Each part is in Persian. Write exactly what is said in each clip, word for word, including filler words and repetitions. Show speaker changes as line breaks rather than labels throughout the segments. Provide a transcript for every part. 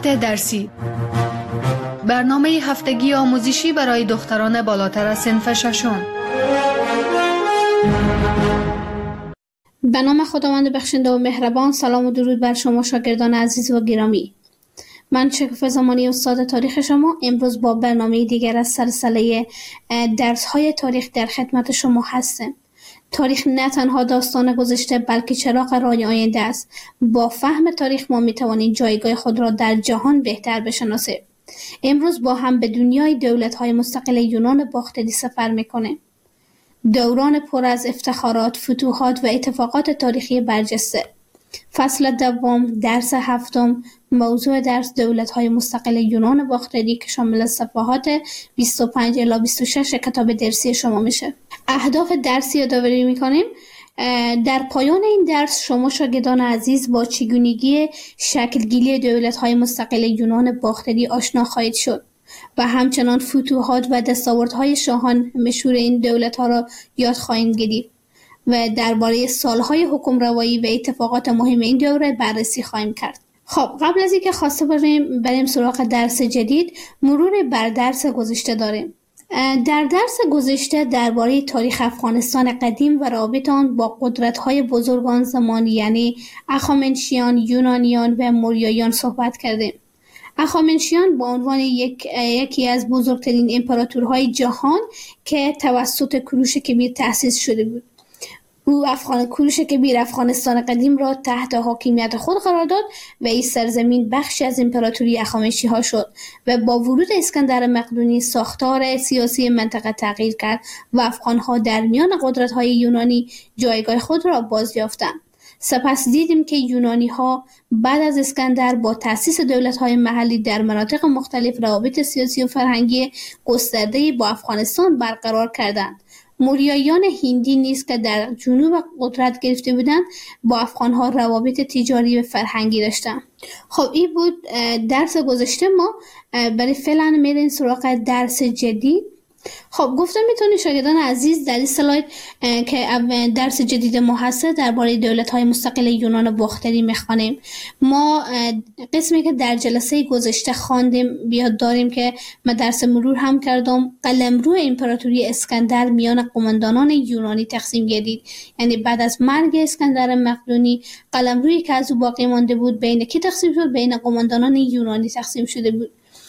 ساعت درسی، برنامه هفتگی آموزشی برای دختران بالاتر از صنف ششم.
به نام خداوند بخشنده و مهربان. سلام و درود بر شما شاگردان عزیز و گرامی. من شکوفه زمانی استاد تاریخ شما امروز با برنامه دیگر از سلسله درس‌های تاریخ در خدمت شما هستم. تاریخ نه تنها داستان گذشته بلکه چراغ راه آینده است. با فهم تاریخ ما می‌توانیم جایگاه خود را در جهان بهتر بشناسیم. امروز با هم به دنیای دولت‌های مستقل یونان باختری سفر می‌کنیم. دوران پر از افتخارات، فتوحات و اتفاقات تاریخی برجسته. فصل دوم، درس هفتم، موضوع درس دولت‌های مستقل یونان باختری که شامل صفحات بیست و پنج الی بیست و شش کتاب درسی شما میشه. اهداف درسی یادآوری میکنیم. در پایان این درس شما شاگردان عزیز با چگونگی شکلگیری دولت‌های مستقل یونان باختری آشنا خواهید شد و همچنان فتوحات و دستاوردهای شاهان مشهور این دولت‌ها را یاد خواهید گرفت و درباره سالهای حکمروایی و اتفاقات مهم این دوره بررسی خواهیم کرد. خب قبل از اینکه خواسته بریم بریم سراغ درس جدید، مرور بر درس گذشته داریم. در درس گذشته درباره تاریخ افغانستان قدیم و رابط آن با قدرت‌های بزرگان زمان یعنی اخامنشیان، یونانیان و موریاییان صحبت کردیم. اخامنشیان با عنوان یک یکی از بزرگترین امپراتورهای جهان که توسط کوروش کبیر تأسیس شده بود. او افغان کوروش کبیر افغانستان قدیم را تحت حاکمیت خود قرار داد و این سرزمین بخشی از امپراتوری اخامنشی ها شد و با ورود اسکندر مقدونی ساختار سیاسی منطقه تغییر کرد و افغان ها در میان قدرت های یونانی جایگاه خود را باز یافتند. سپس دیدیم که یونانی ها بعد از اسکندر با تأسیس دولت های محلی در مناطق مختلف روابط سیاسی و فرهنگی گسترده‌ای با افغانستان برقرار کردند. موریاییان هندی نیز که در جنوب قدرت گرفته بودند با افغان‌ها روابط تجاری و فرهنگی داشتند. خب این بود درس گذشته ما. برای فعلا میریم سراغ درس جدید. خب گفتم میتونید شاگردان عزیز در این سلاید که درس جدید ما هست درباره دولت‌های مستقل یونان باختری میخوانیم. ما قسمی که در جلسه گذشته خواندیم بیاد داریم که من درس مرور هم کردم. قلمرو امپراتوری اسکندر میان قماندانان یونانی تقسیم گردید، یعنی بعد از مرگ اسکندر مقدونی قلمرویی که از او باقی مانده بود بین کی تقسیم شد؟ بین قماندانان یونانی تقسیم شده بود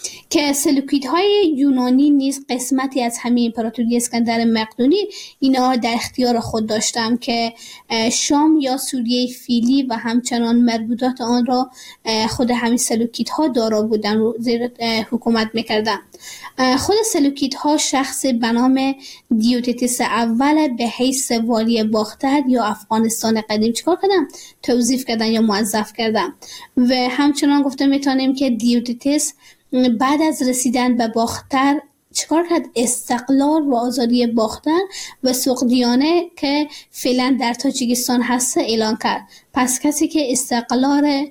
که سلوکیدهای یونانی نیز قسمتی از همین امپراتوری اسکندر مقدونی اینا در اختیار خود داشتم که شام یا سوریه فیلی و همچنان مربوطات آن را خود همین سلوکیدها دارا بودن و زیر حکومت میکردن. خود سلوکیدها شخص به نام دیوتیتس اول به حیث والی باختر یا افغانستان قدیم چیکار کردن؟ توظیف کردن یا موظف کردن و همچنان گفته میتونیم که دیوتیتس بعد از رسیدن به باختر چیکار کرد؟ استقلال و آزادی باختر و سوقدیانه که فعلا در تاجیکستان هست اعلان کرد. پس کسی که استقلال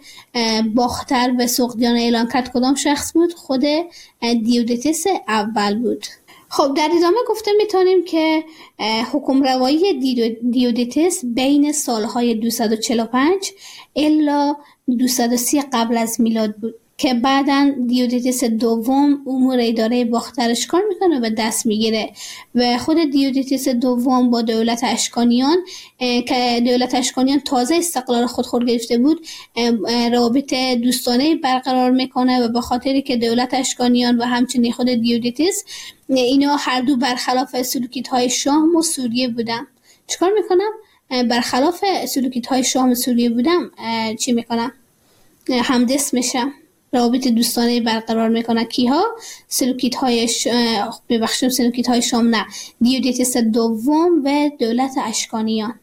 باختر و سوقدیانه اعلان کرد کدام شخص بود؟ خود دیوتیتس اول بود. خب در ادامه گفته میتونیم که حکمروایی دیوتیتس بین سالهای دویست و چهل و پنج الی دویست و سی قبل از میلاد بود که بعداً دیوتیتس دوم امور اداره باخترش کار میکنه و دست میگیره و خود دیوتیتس دوم با دولت اشکانیان که دولت اشکانیان تازه استقلال خود خود گرفته بود روابط دوستانه برقرار میکنه و به خاطری که دولت اشکانیان و همچنین خود دیوتیتس اینا هر دو برخلاف سلوکیدهای شام و سوریه بودن. چیکار میکنم؟ برخلاف سلوکیدهای شام و سوریه بودم چی میکنم؟ همدست میشم، روابط دوستانه برقرار میکنه. کیها؟ سلوکیدهای ش... ببخشیم سلوکیدهای شام نه، دیوتیتس دوم و دولت اشکانیان.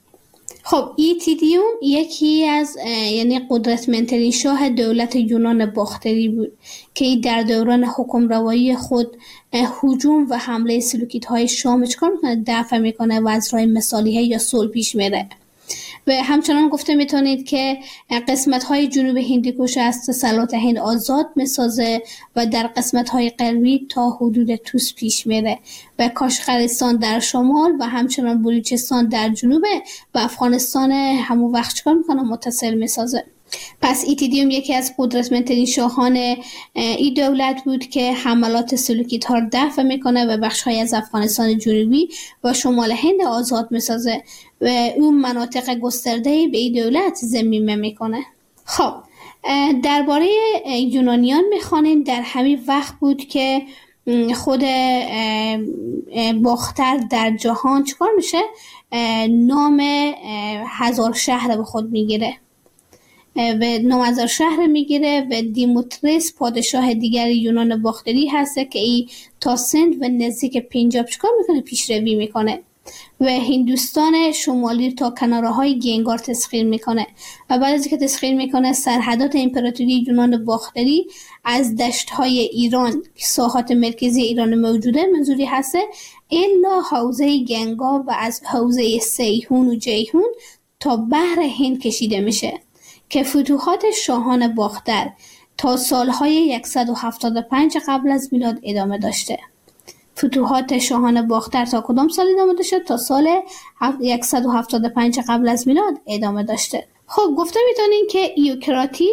خب ایتیدیون یکی از یعنی قدرتمندترین شاه دولت یونان باختری بود که در دوران حکمروایی خود هجوم و حمله سلوکیدهای شام چکار میکنه؟ دفع میکنه و از راه مصالحه یا صلح پیش میره. و همچنان گفته میتونید که قسمت‌های جنوب هندوکش از تسلط هند آزاد میسازه و در قسمت‌های غربی تا حدود توس پیش میره و کاشغرستان در شمال و همچنان بلوچستان در جنوب و افغانستان همون وقت چکار میکنه؟ متصل میسازه. پس ایتیدیوم یکی از قدرتمندترین شاهان این دولت بود که حملات سلوکیت ها رو دفع میکنه و بخش‌های از افغانستان جنوبی و شمال هند آزاد میسازه و اون مناطق گسترده به این دولت ضمیمه میکنه. خب درباره یونانیان میخوانیم. در همین وقت بود که خود باختر در جهان چکار میشه؟ نام هزار شهر به خود میگیره و نام هزار شهر میگیره و دیموتریس پادشاه دیگر یونان باختری هسته که ای تا سند و نزدیک پنجاب چکار میکنه؟ پیشروی میکنه و هندوستان شمالی تا کناره های گنگار تسخیر میکنه و بعد از اینکه تسخیر میکنه سرحدات امپراتوری یونان باختری از دشت های ایران ساحات مرکزی ایران موجوده منظوری هسته الا حوزه گنگا و از حوزه سیهون و جیهون تا بحر هند کشیده میشه که فتوحات شاهان باختر تا سالهای صد و هفتاد و پنج قبل از میلاد ادامه داشته. فتوحات شاهان باختر تا کدام سال ادامه داشته؟ تا سال صد و هفتاد و پنج قبل از میلاد ادامه داشته. خب گفته میتونیم که ایوکراتید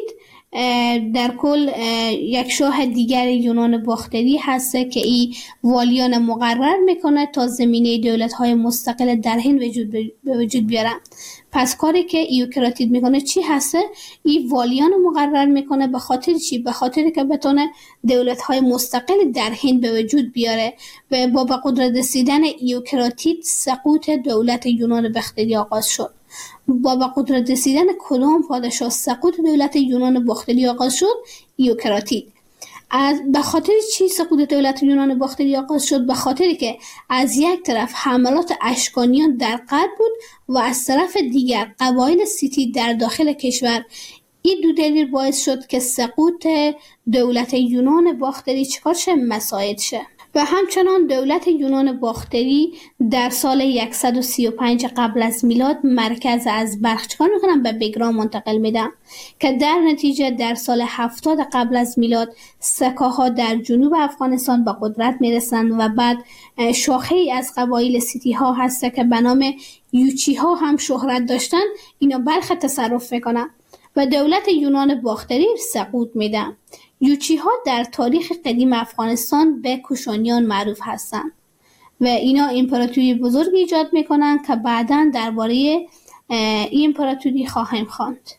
در کل یک شاه دیگر یونان باختری هسته که ای والیان مقرر میکنه تا زمینه دولت‌های مستقل در هند وجود به وجود بیارن. پس کاری که ایوکراتید میکنه چی هسته؟ ای والیان مقرر میکنه به خاطر چی؟ به خاطر که بتونه دولت‌های مستقل در هند به وجود بیاره و با به قدرت رسیدن ایوکراتید سقوط دولت یونان باختری آغاز شد. با به قدرت رسیدن کدام پادشاه سقوط دولت یونان باختری آغاز شد؟ ایوکراتید. از به خاطر چی سقوط دولت یونان باختری آغاز شد؟ به خاطری که از یک طرف حملات اشکانیان در غرب بود و از طرف دیگر قبایل سیتی در داخل کشور. این دو دلیل باعث شد که سقوط دولت یونان باختری چکار شه؟ مساعد شه. و همچنان دولت یونان باختری در سال صد و سی و پنج قبل از میلاد مرکز از بلخ چکار میکنن؟ به بگرام منتقل میدن که در نتیجه در سال هفتاد قبل از میلاد سکاها در جنوب افغانستان به قدرت میرسن و بعد شاخه ای از قبایل سیتی ها هست که به نام یوچی ها هم شهرت داشتن، اینا بلخ تصرف میکنن و دولت یونان باختری سقوط میدن. یوچی ها در تاریخ قدیم افغانستان به کوشانیان معروف هستند و اینا امپراتوری بزرگ ایجاد میکنن که بعداً درباره این امپراتوری خواهیم خواند.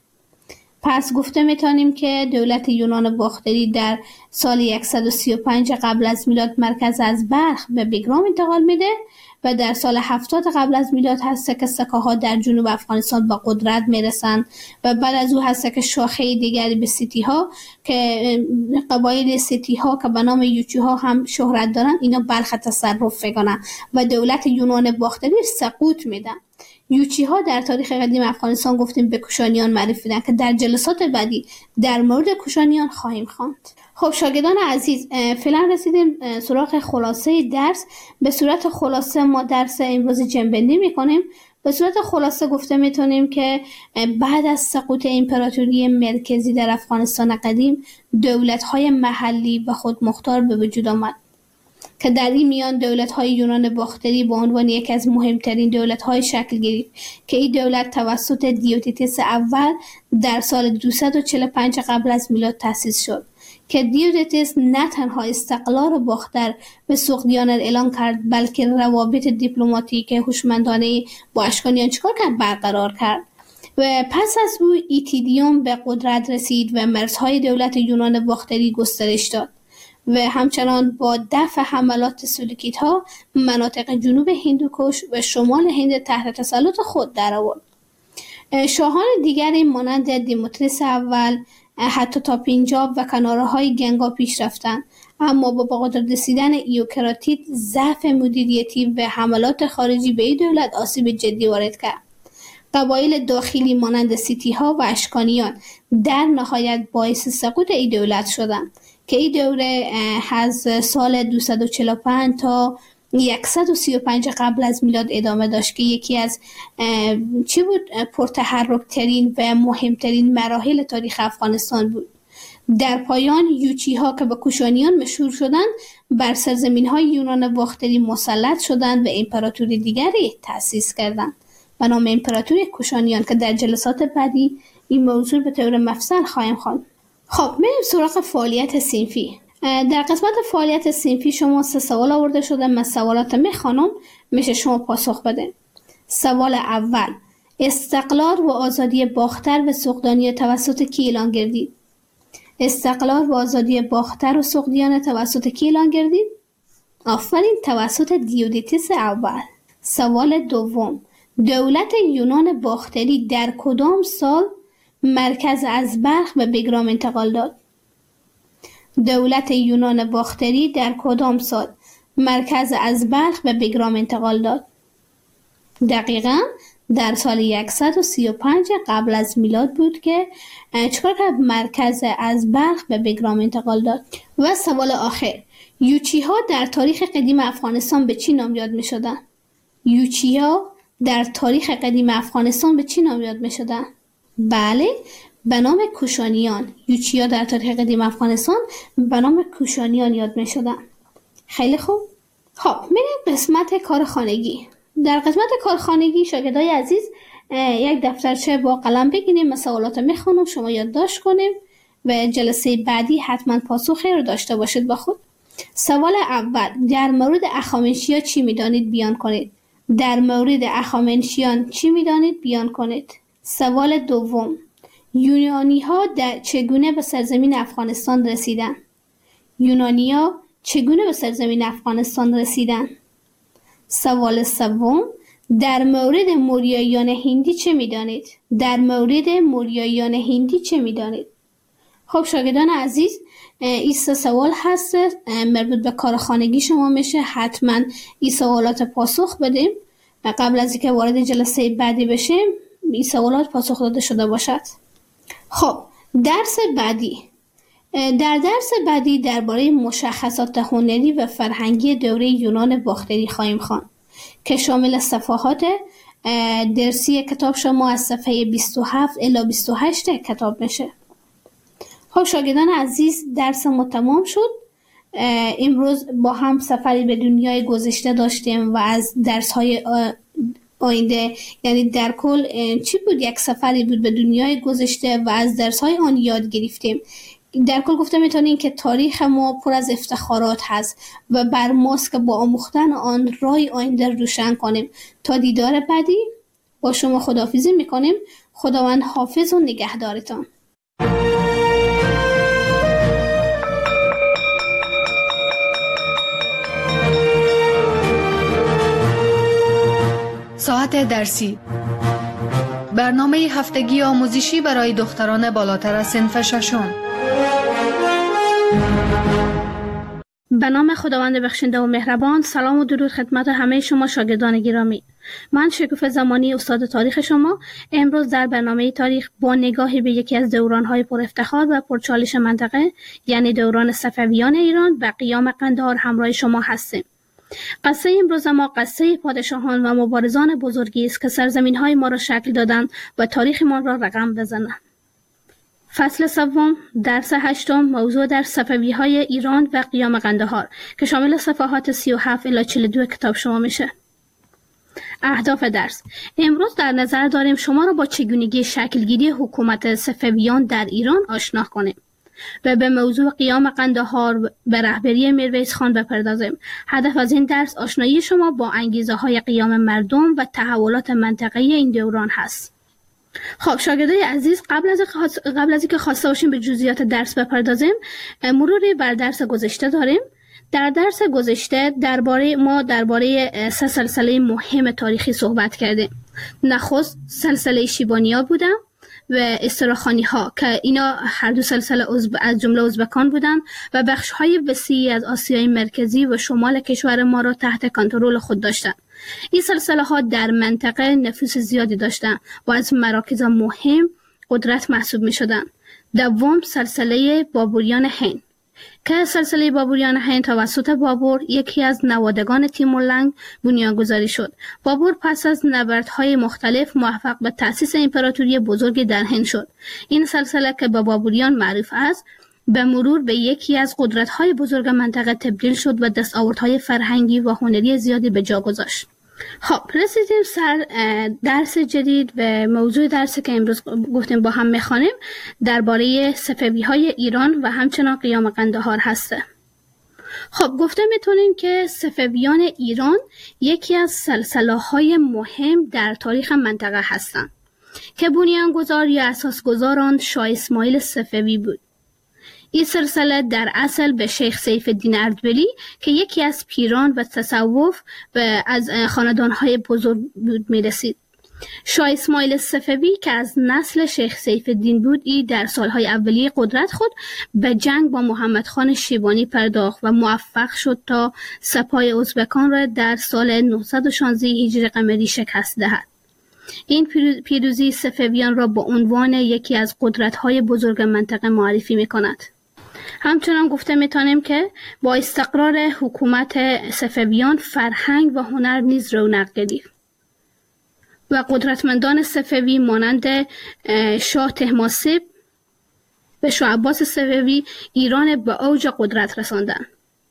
پس گفته میتونیم که دولت یونان باختری در سال صد و سی و پنج قبل از میلاد مرکز از بلخ به بگرام انتقال میده و در سال هفتاد قبل از میلاد هست که سکاها در جنوب افغانستان به قدرت میرسن و بعد از او هست که شاخه دیگری به سیتی ها که قبایل سیتی ها که به نام یوچی ها هم شهرت دارن اینا بلخ تصرف میکنن و دولت یونان باختری سقوط میدن. یوچی ها در تاریخ قدیم افغانستان گفتیم به کوشانیان معرفی دادن که در جلسات بعدی در مورد کوشانیان خواهیم خواند. خب شاگردان عزیز، فعلا رسیدیم سراغ خلاصه درس. به صورت خلاصه ما درس امروز جنبندی میکنیم. به صورت خلاصه گفته میتونیم که بعد از سقوط امپراتوری مرکزی در افغانستان قدیم دولت‌های محلی و خودمختار به وجود آمد که در این میان دولت‌های یونان باختری به عنوان یکی از مهمترین دولت‌های شکل گرفت که این دولت توسط دیوتیتس اول در سال دویست و چهل و پنج قبل از میلاد تأسیس شد که دیوتیتس نه تنها استقلال باختر به سقدیانت اعلان کرد بلکه روابط دیپلماتیک هوشمندانه با اشکانیان چکار کرد؟ برقرار کرد و پس از او ایتیدیوم به قدرت رسید و مرزهای دولت یونان باختری گسترش داد و همچنان با دفع حملات سلوکیت ها مناطق جنوب هندوکش و شمال هند تحت تسلط خود درآورد. شاهان دیگری مانند دیموتریس اول حتی تا پنجاب و کناره های گنگا پیش رفتند، اما با قدرت رسیدن ایوکراتید ضعف مدیریتی و حملات خارجی به این دولت آسیب جدی وارد کرد. قبایل داخلی مانند سیتی ها و اشکانیان در نهایت باعث سقوط این دولت شدند که این دوره از سال دویست و چهل و پنج تا صد و سی و پنج قبل از میلاد ادامه داشت که یکی از چی بود پرتحرک ترین و مهمترین مراحل تاریخ افغانستان بود. در پایان یوچی ها که به کوشانیان مشهور شدند بر سرزمین های یونان باختری مسلط شدند و امپراتوری دیگری تأسیس کردند به نام امپراتوری کوشانیان که در جلسات بعدی این موضوع به طور مفصل خواهیم خواند. خب میریم سراغ فعالیت صنفی. در قسمت فعالیت صنفی شما سه سوال آورده شده. من سوالات میخوانم، میشه شما پاسخ بده. سوال اول: استقلال و آزادی باختر و سوقدیانه توسط کی اعلان گردید؟ استقلال و آزادی باختر و سوقدیانه توسط کی اعلان گردید؟ آفرین، توسط دیودیتس اول. سوال دوم: دولت یونان باختری در کدام سال مرکز از بلخ به بگرام انتقال داد؟ دولت یونان باختری در کدام سال مرکز از بلخ به بگرام انتقال داد؟ دقیقاً در سال صد و سی و پنج قبل از میلاد بود که چکار کرد؟ مرکز از بلخ به بگرام انتقال داد. و سوال آخر: یوچی ها در تاریخ قدیم افغانستان به چی نام یاد می شدن؟ یوچی ها در تاریخ قدیم افغانستان به چی نام یاد می شدن؟ بله، به نام کوشانیان. یوچی ها در تاریخ قدیم افغانستان به نام کوشانیان یاد می شدن. خیلی خوب. خب میریم قسمت کارخانگی. در قسمت کارخانگی شاگردای عزیز یک دفترچه با قلم بگیریم، سوالات میخونم، شما یادداشت کنیم و جلسه بعدی حتما پاسخی رو داشته باشید با خود. سوال اول: در مورد اخامنشیا چی میدانید بیان کنید؟ در مورد اخامنشیان چی میدانید بیان کنید؟ سوال دوم: یونانی ها در چگونه به سرزمین افغانستان رسیدند؟ یونانی ها چگونه به سرزمین افغانستان رسیدند؟ سوال سوم: در مورد موریاییان هندی چه میدانید؟ در مورد موریاییان هندی چه میدانید؟ خب شاگردان عزیز، این سه سوال هست مربوط به کارخانگی شما میشه. حتما این سوالات پاسخ بدیم قبل از اینکه وارد جلسه بعدی بشیم. این سوالات پاسخ داده شده باشد. خب درس بعدی. در درس بعدی درباره مشخصات هنری و فرهنگی دوره یونان باختری خواهیم خواند که شامل صفحات درسی کتاب شما از صفحه بیست و هفت الی بیست و هشت کتاب میشه. خب شاگردان عزیز، درس ما تمام شد. امروز با هم سفری به دنیای گذشته داشتیم و از درس های آینده، یعنی در کل چی بود؟ یک سفری بود به دنیای گذشته و از درس های آن یاد گرفتیم. در کل گفته میتونیم که تاریخ ما پر از افتخارات هست و بر ماست که با آموختن آن راه آینده روشن کنیم. تا دیدار بعدی با شما خداحافظی میکنیم. خداوند حافظ و نگهدارتان.
ساعت درسی، برنامه هفتگی آموزشی برای دختران بالاتر از صنف ششم.
به نام خداوند بخشنده و مهربان. سلام و درود خدمت همه شما شاگردان گرامی. من شکوفه زمانی، استاد تاریخ شما، امروز در برنامه تاریخ با نگاهی به یکی از دوران‌های پر افتخار و پرچالش منطقه، یعنی دوران صفویان ایران و قیام قندهار همراه شما هستیم. قصه امروز ما قصه پادشاهان و مبارزان بزرگی است که سرزمین‌های ما را شکل دادند و تاریخ ما را رقم بزنند. فصل سوم، درس هشتم، موضوع در صفوی‌های ایران و قیام قندهار که شامل صفحات سی و هفت الی چهل و دو کتاب شما میشه. اهداف درس: امروز در نظر داریم شما را با چگونگی شکلگیری حکومت صفویان در ایران آشنا کنیم و به موضوع قیام قندهار به رهبری میرویس خان بپردازیم. هدف از این درس آشنایی شما با انگیزه‌های قیام مردم و تحولات منطقه‌ای این دوران هست. خب شاگردای عزیز، قبل از قبل از اینکه خواسته باشیم به جزئیات درس بپردازیم، مروری بر درس گذشته داریم. در درس گذشته درباره ما درباره سه سلسله مهم تاریخی صحبت کردیم. نخست سلسله شیبانی‌ها بودن و استراخانی-ها که اینا هر دو سلسله از جمله ازبکان بودند و بخش‌های وسیعی از آسیای مرکزی و شمال کشور ما را تحت کنترل خود داشتند. این سلسله ها در منطقه نفوذ زیادی داشتند و از مراکز مهم قدرت محسوب می شدند. دوم سلسله بابوریان هند که سلسله بابوریان هند توسط بابور، یکی از نوادگان تیمورلنگ، بنیانگذاری شد. بابور پس از نبردهای مختلف موفق به تأسیس امپراتوری بزرگی در هند شد. این سلسله که به بابوریان معروف است، به مرور به یکی از قدرت‌های بزرگ منطقه تبدیل شد و دستاوردهای فرهنگی و هنری زیادی به جا گذاشت. خب رسیدیم سر درس جدید و موضوع درسی که امروز گفتیم با هم میخوانیم درباره صفوی های ایران و همچنان قیام قندهار هسته. خب گفته میتونیم که صفویان ایران یکی از سلسله های مهم در تاریخ منطقه هستند که بنیانگذار یا اساسگذار آن شاه اسماعیل صفوی بود. این سلسله در اصل به شیخ سیف الدین اردبیلی که یکی از پیران و تصوف و از خاندانهای بزرگ بود میرسید. شاه اسماعیل صفوی که از نسل شیخ سیف الدین بود، ای در سالهای اولیه قدرت خود به جنگ با محمد خان شیبانی پرداخت و موفق شد تا سپاه ازبکان را در سال نهصد و شانزده هجری قمری شکست دهد. این پیروزی صفویان را با عنوان یکی از قدرت‌های بزرگ منطقه معرفی می‌کند. همچنان گفته می‌توانیم که با استقرار حکومت صفویان فرهنگ و هنر نیز رونق گرفت و قدرتمندان صفوی مانند شاه طهماسب و شاه عباس صفوی ایران به اوج قدرت رساندند.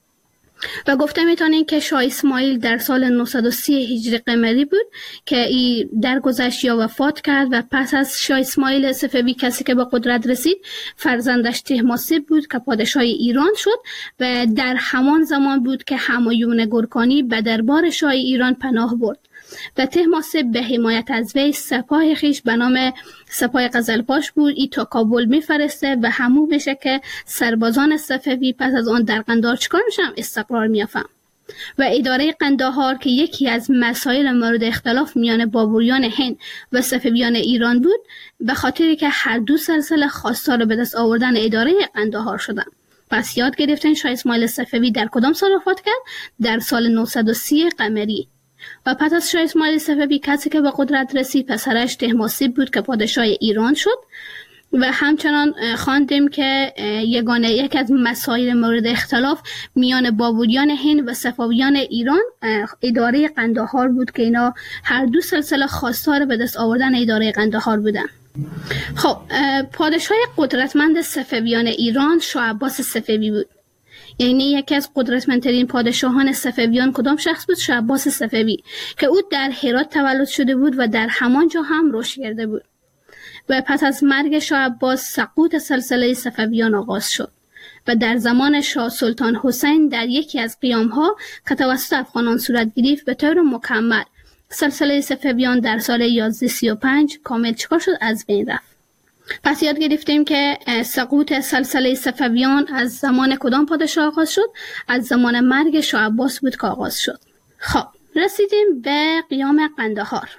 و گفته میتونیم که شاه اسماعیل در سال نهصد و سی هجری قمری بود که ای درگذشت یا وفات کرد و پس از شاه اسماعیل صفوی کسی که به قدرت رسید فرزندش طهماسب بود که پادشاه ایران شد و در همان زمان بود که همایون گرکانی به دربار شاه ایران پناه برد و طهماسب به حمایت از وی سپاه خیش به نام سپاه قزلپاش بود ای تا کابل میفرسته و همو بشه که سربازان صفوی پس از آن در قندهار چکار میشن استقرار میافن و اداره قندهار که یکی از مسائل مورد اختلاف میان بابوریان هند و صفویان ایران بود به خاطری که هر دو سلسله خواستار به دست آوردن اداره قندهار شدند. پس یاد گرفتن شاه اسماعیل صفوی در کدام سال وفات کرد؟ در سال نهصد و سی قمری. و پس از شاه اسماعیل صفوی کسی که به قدرت رسید پسرش طهماسب بود که پادشاه ایران شد و همچنان خواندیم که یگانه یک از مسائل مورد اختلاف میان بابوریان هند و صفویان ایران اداره قندهار بود که اینا هر دو سلسله خواستار به دست آوردن اداره قندهار بودن. خب پادشاه قدرتمند صفویان ایران شاه عباس صفوی بود. یعنی یکی از قدرتمندترین پادشاهان صفویان کدام شخص بود؟ شاه عباس صفوی که او در هرات تولد شده بود و در همانجا هم رشد کرده بود. و پس از مرگ شاه عباس سقوط سلسله صفویان آغاز شد و در زمان شاه سلطان حسین در یکی از قیام‌ها که توسط افغانان صورت گرفت به طور مکمل سلسله صفویان در سال یازده سی و پنج کامل چکار شد؟ از بین رفت. پس یاد گرفتیم که سقوط سلسله صفویان از زمان کدام پادشاه آغاز شد؟ از زمان مرگ شاه عباس بود که آغاز شد. خب رسیدیم به قیام قندهار.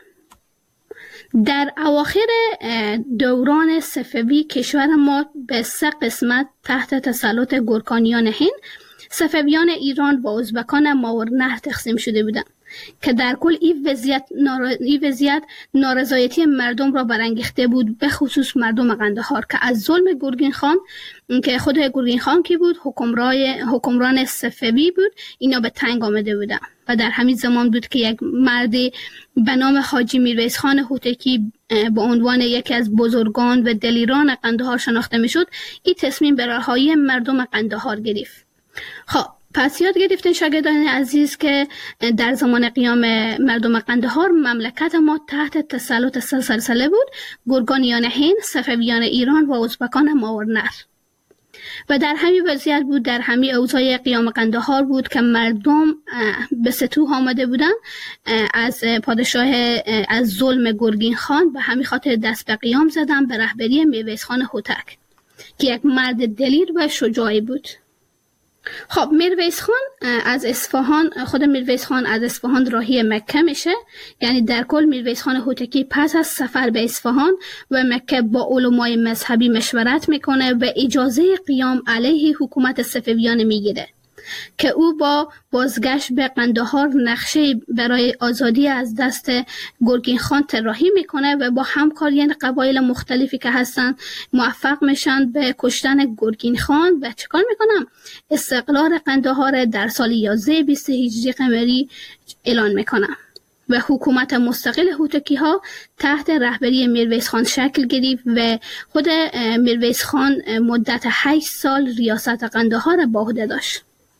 در اواخر دوران صفوی کشور ما به سه قسمت تحت تسلط گرکانیان هند، صفویان ایران و ازبکان ماورالنهر تقسیم شده بودند که در کل این وضعیت نار... این وضعیت نارضایتی مردم را برانگیخته بود، به خصوص مردم قندهار که از ظلم گرگین خان که خود گرگین خان کی بود حکمران حکمران صفوی بود اینا به تنگ آمده بودند و در همین زمان بود که یک مرد به نام حاجی میرویس خان هوتکی به عنوان یکی از بزرگان و دلیران قندهار شناخته میشد. این تصمیم به رهایی مردم قندهار گرفت. خب پس یاد گرفتین شاگردان عزیز که در زمان قیام مردم قندهار مملکت ما تحت تسلط سه سلسله بود: گرگانیان هند، صفویان ایران و ازبکان ماورالنهر. و در همین وضعیت بود، در همین اوضاع قیام قندهار بود که مردم به ستوه آمده بودن از پادشاه از ظلم گرگین خان، به همین خاطر دست به قیام زدن به رهبری میرویس خان هوتک که یک مرد دلیر و شجاعی بود. خب میرویس خان از اصفهان خود میرویس خان از اصفهان راهی مکه میشه، یعنی در کل میرویس خان هوتکی پس از سفر به اصفهان و مکه با علمای مذهبی مشورت میکنه و اجازه قیام علیه حکومت صفویان میگیره که او با بازگشت به قندهار نقشه برای آزادی از دست گرگین خان طراحی میکنه و با همکاری قبایل مختلفی که هستن موفق میشن به کشتن گرگین خان و چیکار میکنن؟ استقلال قندهار در سال یازده بیست هجری قمری اعلان میکنن و حکومت مستقل هوتکی ها تحت رهبری میرویس خان شکل گرفت و خود میرویس خان مدت هشت سال ریاست قندهار به عهده داشت.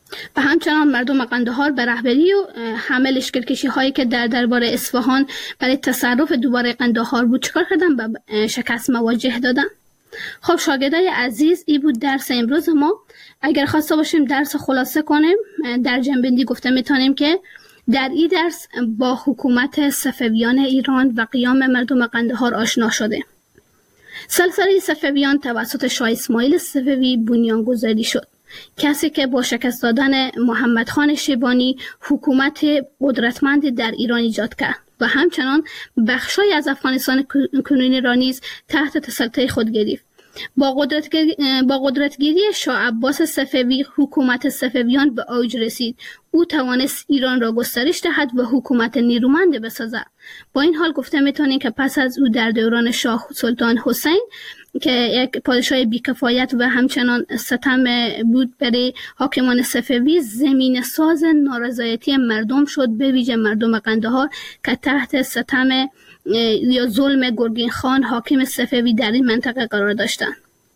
و همچنان مردم قندهار به رهبری و همه لشکرکشی هایی که در دربار اصفهان برای تصرف دوباره قندهار بود چکار کردن؟ به شکست مواجه دادن. خب شاگردای عزیز، این بود درس امروز ما. اگر خواسته باشیم درس خلاصه کنیم، در جنبندی گفته میتونیم که در این درس با حکومت صفویان ایران و قیام مردم قندهار آشنا شده. سلسله صفویان توسط شاه اسماعیل صفوی بنیانگذاری شد، کسی که با شکست دادن محمد خان شیبانی حکومت قدرتمند در ایران ایجاد کرد و همچنان بخشای از افغانستان کنونی را نیز تحت تسلط خود گرفت. با قدرتگیری با قدرتگیری شاه عباس صفوی حکومت صفویان به اوج رسید. او توانست ایران را گسترش دهد و حکومت نیرومند بسازد. با این حال گفته میتونیم که پس از او در دوران شاه سلطان حسین که یک پادشاه بیکفایت و همچنان ستم بود برای حاکمان صفوی، زمین ساز نارضایتی مردم شد، به ویژه مردم قندهار که تحت ستم یا ظلم گرگین خان حاکم صفوی در این منطقه قرار داشتند.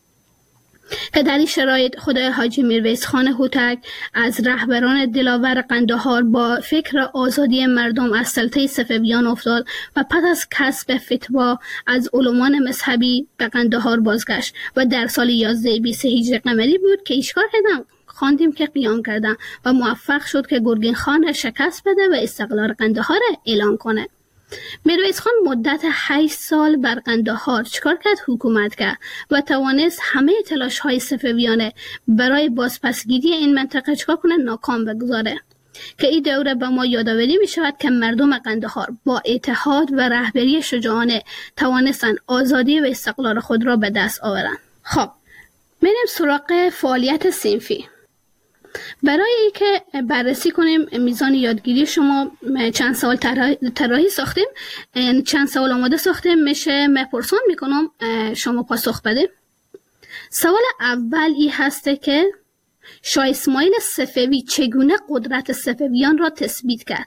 که در این شرایط خدای حاجی میرویس خان هوتک از رهبران دلاور قندهار با فکر آزادی مردم از سلطه صفویان افتاد و پس از کسب فتوا از علمان مذهبی به قندهار بازگشت و در سال یازده بیست هجری قمری بود که ایشکار کردن خواندیم که قیام کردن و موفق شد که گرگین خان را شکست بده و استقلال قندهار اعلان کنه. میرویس خان مدت هشت سال بر قندهار چکار کرد؟ حکومت کرد و توانست همه تلاش های صفویان برای بازپسگیری این منطقه چکار کنه؟ ناکام بگذاره. که این دوره به ما یادآوری می شود که مردم قندهار با اتحاد و رهبری شجاعانه توانستند آزادی و استقلال خود را به دست آورند. خب میریم سراغ فعالیت صنفی. برای اینکه بررسی کنیم میزان یادگیری شما، چند سوال طراحی ساختیم، یعنی چند سوال آماده ساختیم، میشه مپرسان میکنم شما پاسخ بده. سوال اول این هسته که شاه اسماعیل صفوی چگونه قدرت صفویان را تثبیت کرد؟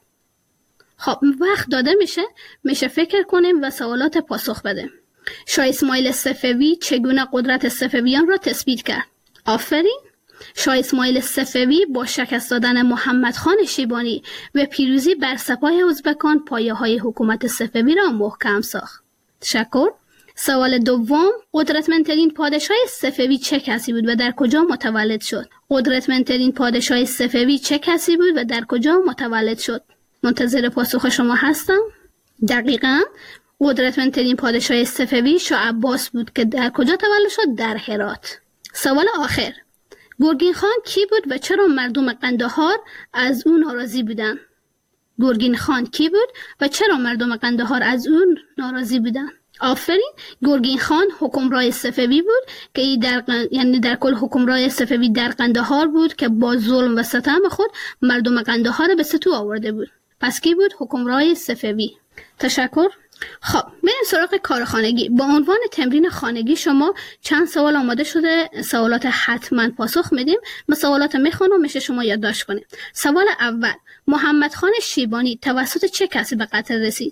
خب وقت داده میشه میشه فکر کنیم و سوالات پاسخ بده. شاه اسماعیل صفوی چگونه قدرت صفویان را تثبیت کرد؟ آفرین. شاه اسماعیل صفوی با شکست دادن محمد خان شیبانی و پیروزی بر سپاه ازبکان پایه های حکومت صفوی را محکم ساخت. تشکر. سوال دوم، قدرتمندترین پادشاه صفوی چه کسی بود و در کجا متولد شد؟ قدرتمندترین پادشاه صفوی چه کسی بود و در کجا متولد شد؟ منتظر پاسخ شما هستم. دقیقاً قدرتمندترین پادشاه صفوی شاه عباس بود که در کجا تولد شد؟ در هرات. سوال آخر، گرگین خان کی بود و چرا مردم قندهار از او ناراضی بودند؟ گرگین خان کی بود و چرا مردم قندهار از او ناراضی بودند؟ آفرین. گرگین خان حکمرای صفوی بود که در یعنی در کل حکمرای صفوی در قندهار بود که با ظلم و ستم خود مردم قندهار به ستو آورده بود. پس کی بود؟ حکمرای صفوی. تشکر. خب بریم سراغ کار خانگی. با عنوان تمرین خانگی شما چند سوال آماده شده، سوالات حتما پاسخ میدیم. ما سوالات میخونم میشه شما یادداشت کنید. سوال اول، محمد خان شیبانی توسط چه کسی به قتل رسید؟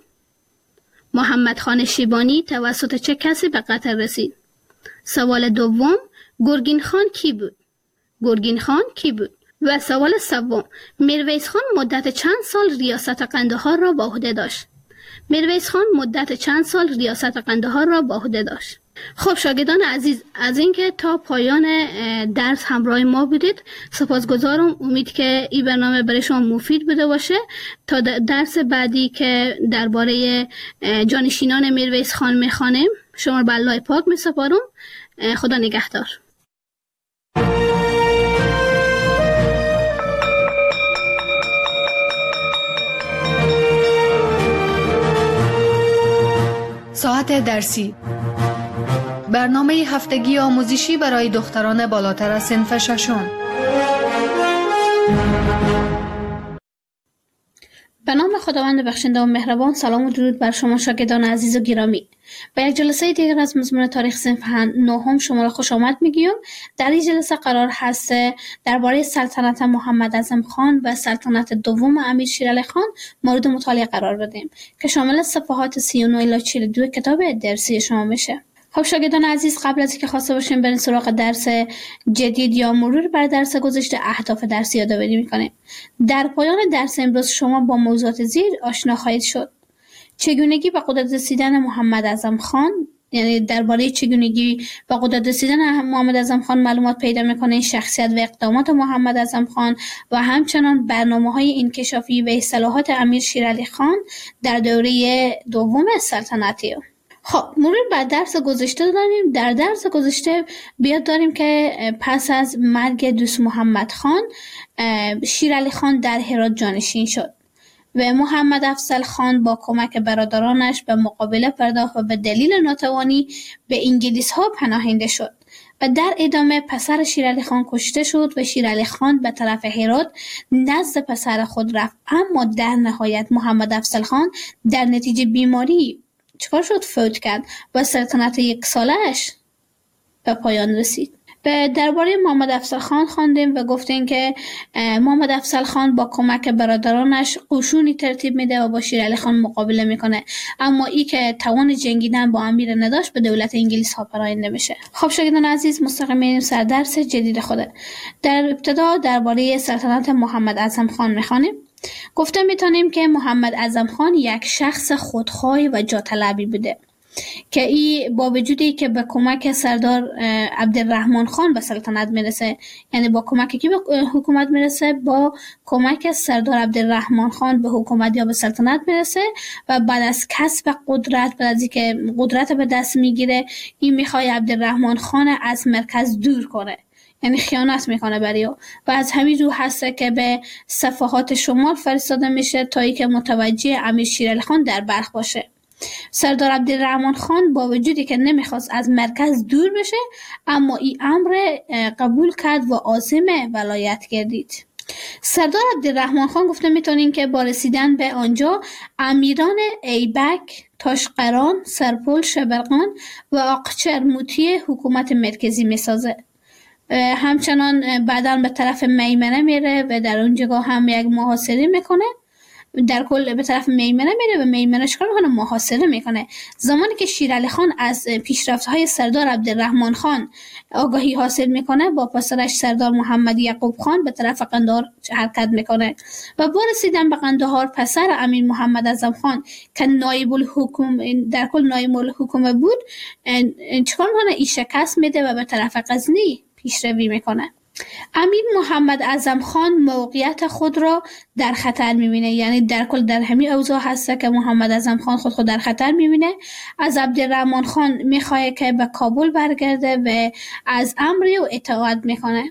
محمد خان شیبانی توسط چه کسی به قتل رسید؟ سوال دوم، گرگین خان کی بود؟ گرگین خان کی بود؟ و سوال سوم، میرویس خان مدت چند سال ریاست قندهار را به عهده داشت؟ میرویس خان مدت چند سال ریاست قندهار را به عهده داشت؟ خب شاگردان عزیز، از اینکه تا پایان درس همراه ما بودید سپاسگزارم. امید که این برنامه برای شما مفید بوده باشه. تا درس بعدی که درباره جانشینان میرویس خان میخوانیم شما رو به الله پاک میسپارم. خدا نگهدار.
ساعت درسی، برنامه هفتگی آموزشی برای دختران بالاتر از صنف ششم.
به نام خداوند بخشنده و مهربان. سلام و درود بر شما شاگردان عزیز و گرامی. به یک جلسه دیگر از مضمون تاریخ صنف نهم شما را خوش آمد میگیم. در این جلسه قرار هست درباره سلطنت محمد اعظم خان و سلطنت دوم امیر شیر علی خان مورد مطالعه قرار بدیم که شامل صفحات سی و نه الی چهل و دو کتاب درسی شما میشه. خب شاگردان عزیز، قبل از اینکه خواسته باشیم بریم سراغ درس جدید یا مرور بر درس گذشته، اهداف درس یادآوری میکنیم. در پایان درس امروز شما با موضوعات زیر آشنا خواهید شد: چگونگی به قدرت رسیدن محمد اعظم خان، یعنی درباره چگونگی به قدرت رسیدن محمد اعظم خان معلومات پیدا میکنه، شخصیت و اقدامات محمد اعظم خان و همچنان برنامه‌های انکشافی و اصلاحات امیر شیرعلی خان در دوره دوم سلطنتی. خب مرور بر درس گذشته داریم. در درس گذشته بیاد داریم که پس از مرگ دوست محمد خان، شیرعلی خان در هرات جانشین شد و محمد افضل خان با کمک برادرانش به مقابله پرداخت و به دلیل ناتوانی به انگلیس ها پناهنده شد و در ادامه پسر شیرعلی خان کشته شد و شیرعلی خان به طرف هرات نزد پسر خود رفت. اما در نهایت محمد افضل خان در نتیجه بیماری چکار شد؟ فوت کرد و سلطنت یک سالش به پایان رسید. به درباره محمد افضل خان خواندیم و گفتیم که محمد افضل خان با کمک برادرانش قشونی ترتیب میده و با شیرعلی خان مقابله میکنه، اما ای که توان جنگیدن با امیر نداشت به دولت انگلیس ها پراینده میشه. خب شاگردان عزیز، مستقیم میریم سر درس جدید خوده. در ابتدا درباره سلطنت محمد اعظم خان میخوانیم. گفته میتونیم که محمد اعظم خان یک شخص خودخواه و جاطلبی بوده که ای با وجودی که به کمک سردار عبدالرحمن خان به سلطنت میرسه، یعنی با کمک کی به حکومت میرسه؟ با کمک سردار عبدالرحمن خان به حکومت یا به سلطنت میرسه و بعد از کسب قدرت، بعد از اینکه قدرت به دست میگیره، این میخواد عبدالرحمن خان از مرکز دور کنه، یعنی خیانت میکنه برای او و از همین رو هسته که به صفحات شمال فرستاده میشه تا ای که متوجه امیر شیرعلی خان در بلخ باشه. سردار عبدالرحمن خان با وجودی که نمیخواست از مرکز دور بشه، اما این امر قبول کرد و عازم ولایت گردید. سردار عبدالرحمن خان گفته میتونین که با رسیدن به آنجا امیران ایبک، تاشقران، سرپل، شبرقان و آقچرموتی حکومت مرکزی میسازه. همچنان بعداً به طرف میمنه میره و در اونجا هم یک محاصره میکنه. در کل به طرف میمنه میره و میمنه چکار میکنه؟ محاصره میکنه. زمانی که شیرعلی خان از پیشرفت‌های سردار عبدالرحمن خان آگاهی حاصل میکنه، با پسرش سردار محمد یعقوب خان به طرف قندهار حرکت میکنه و با رسیدن به قندهار پسر امیر محمد اعظم خان که نایب الحکومه در کل نایب الحکومه بود چکار میکنه؟ ای شکست میده و به طرف غزنی پیشروی میکنه. امیر محمد اعظم خان موقعیت خود را در خطر میبینه، یعنی در کل در همین اوضاع هسته که محمد اعظم خان خود خود در خطر میبینه. از عبدالرحمن خان میخواه که به کابل برگرده و از امری و اطاعت میکنه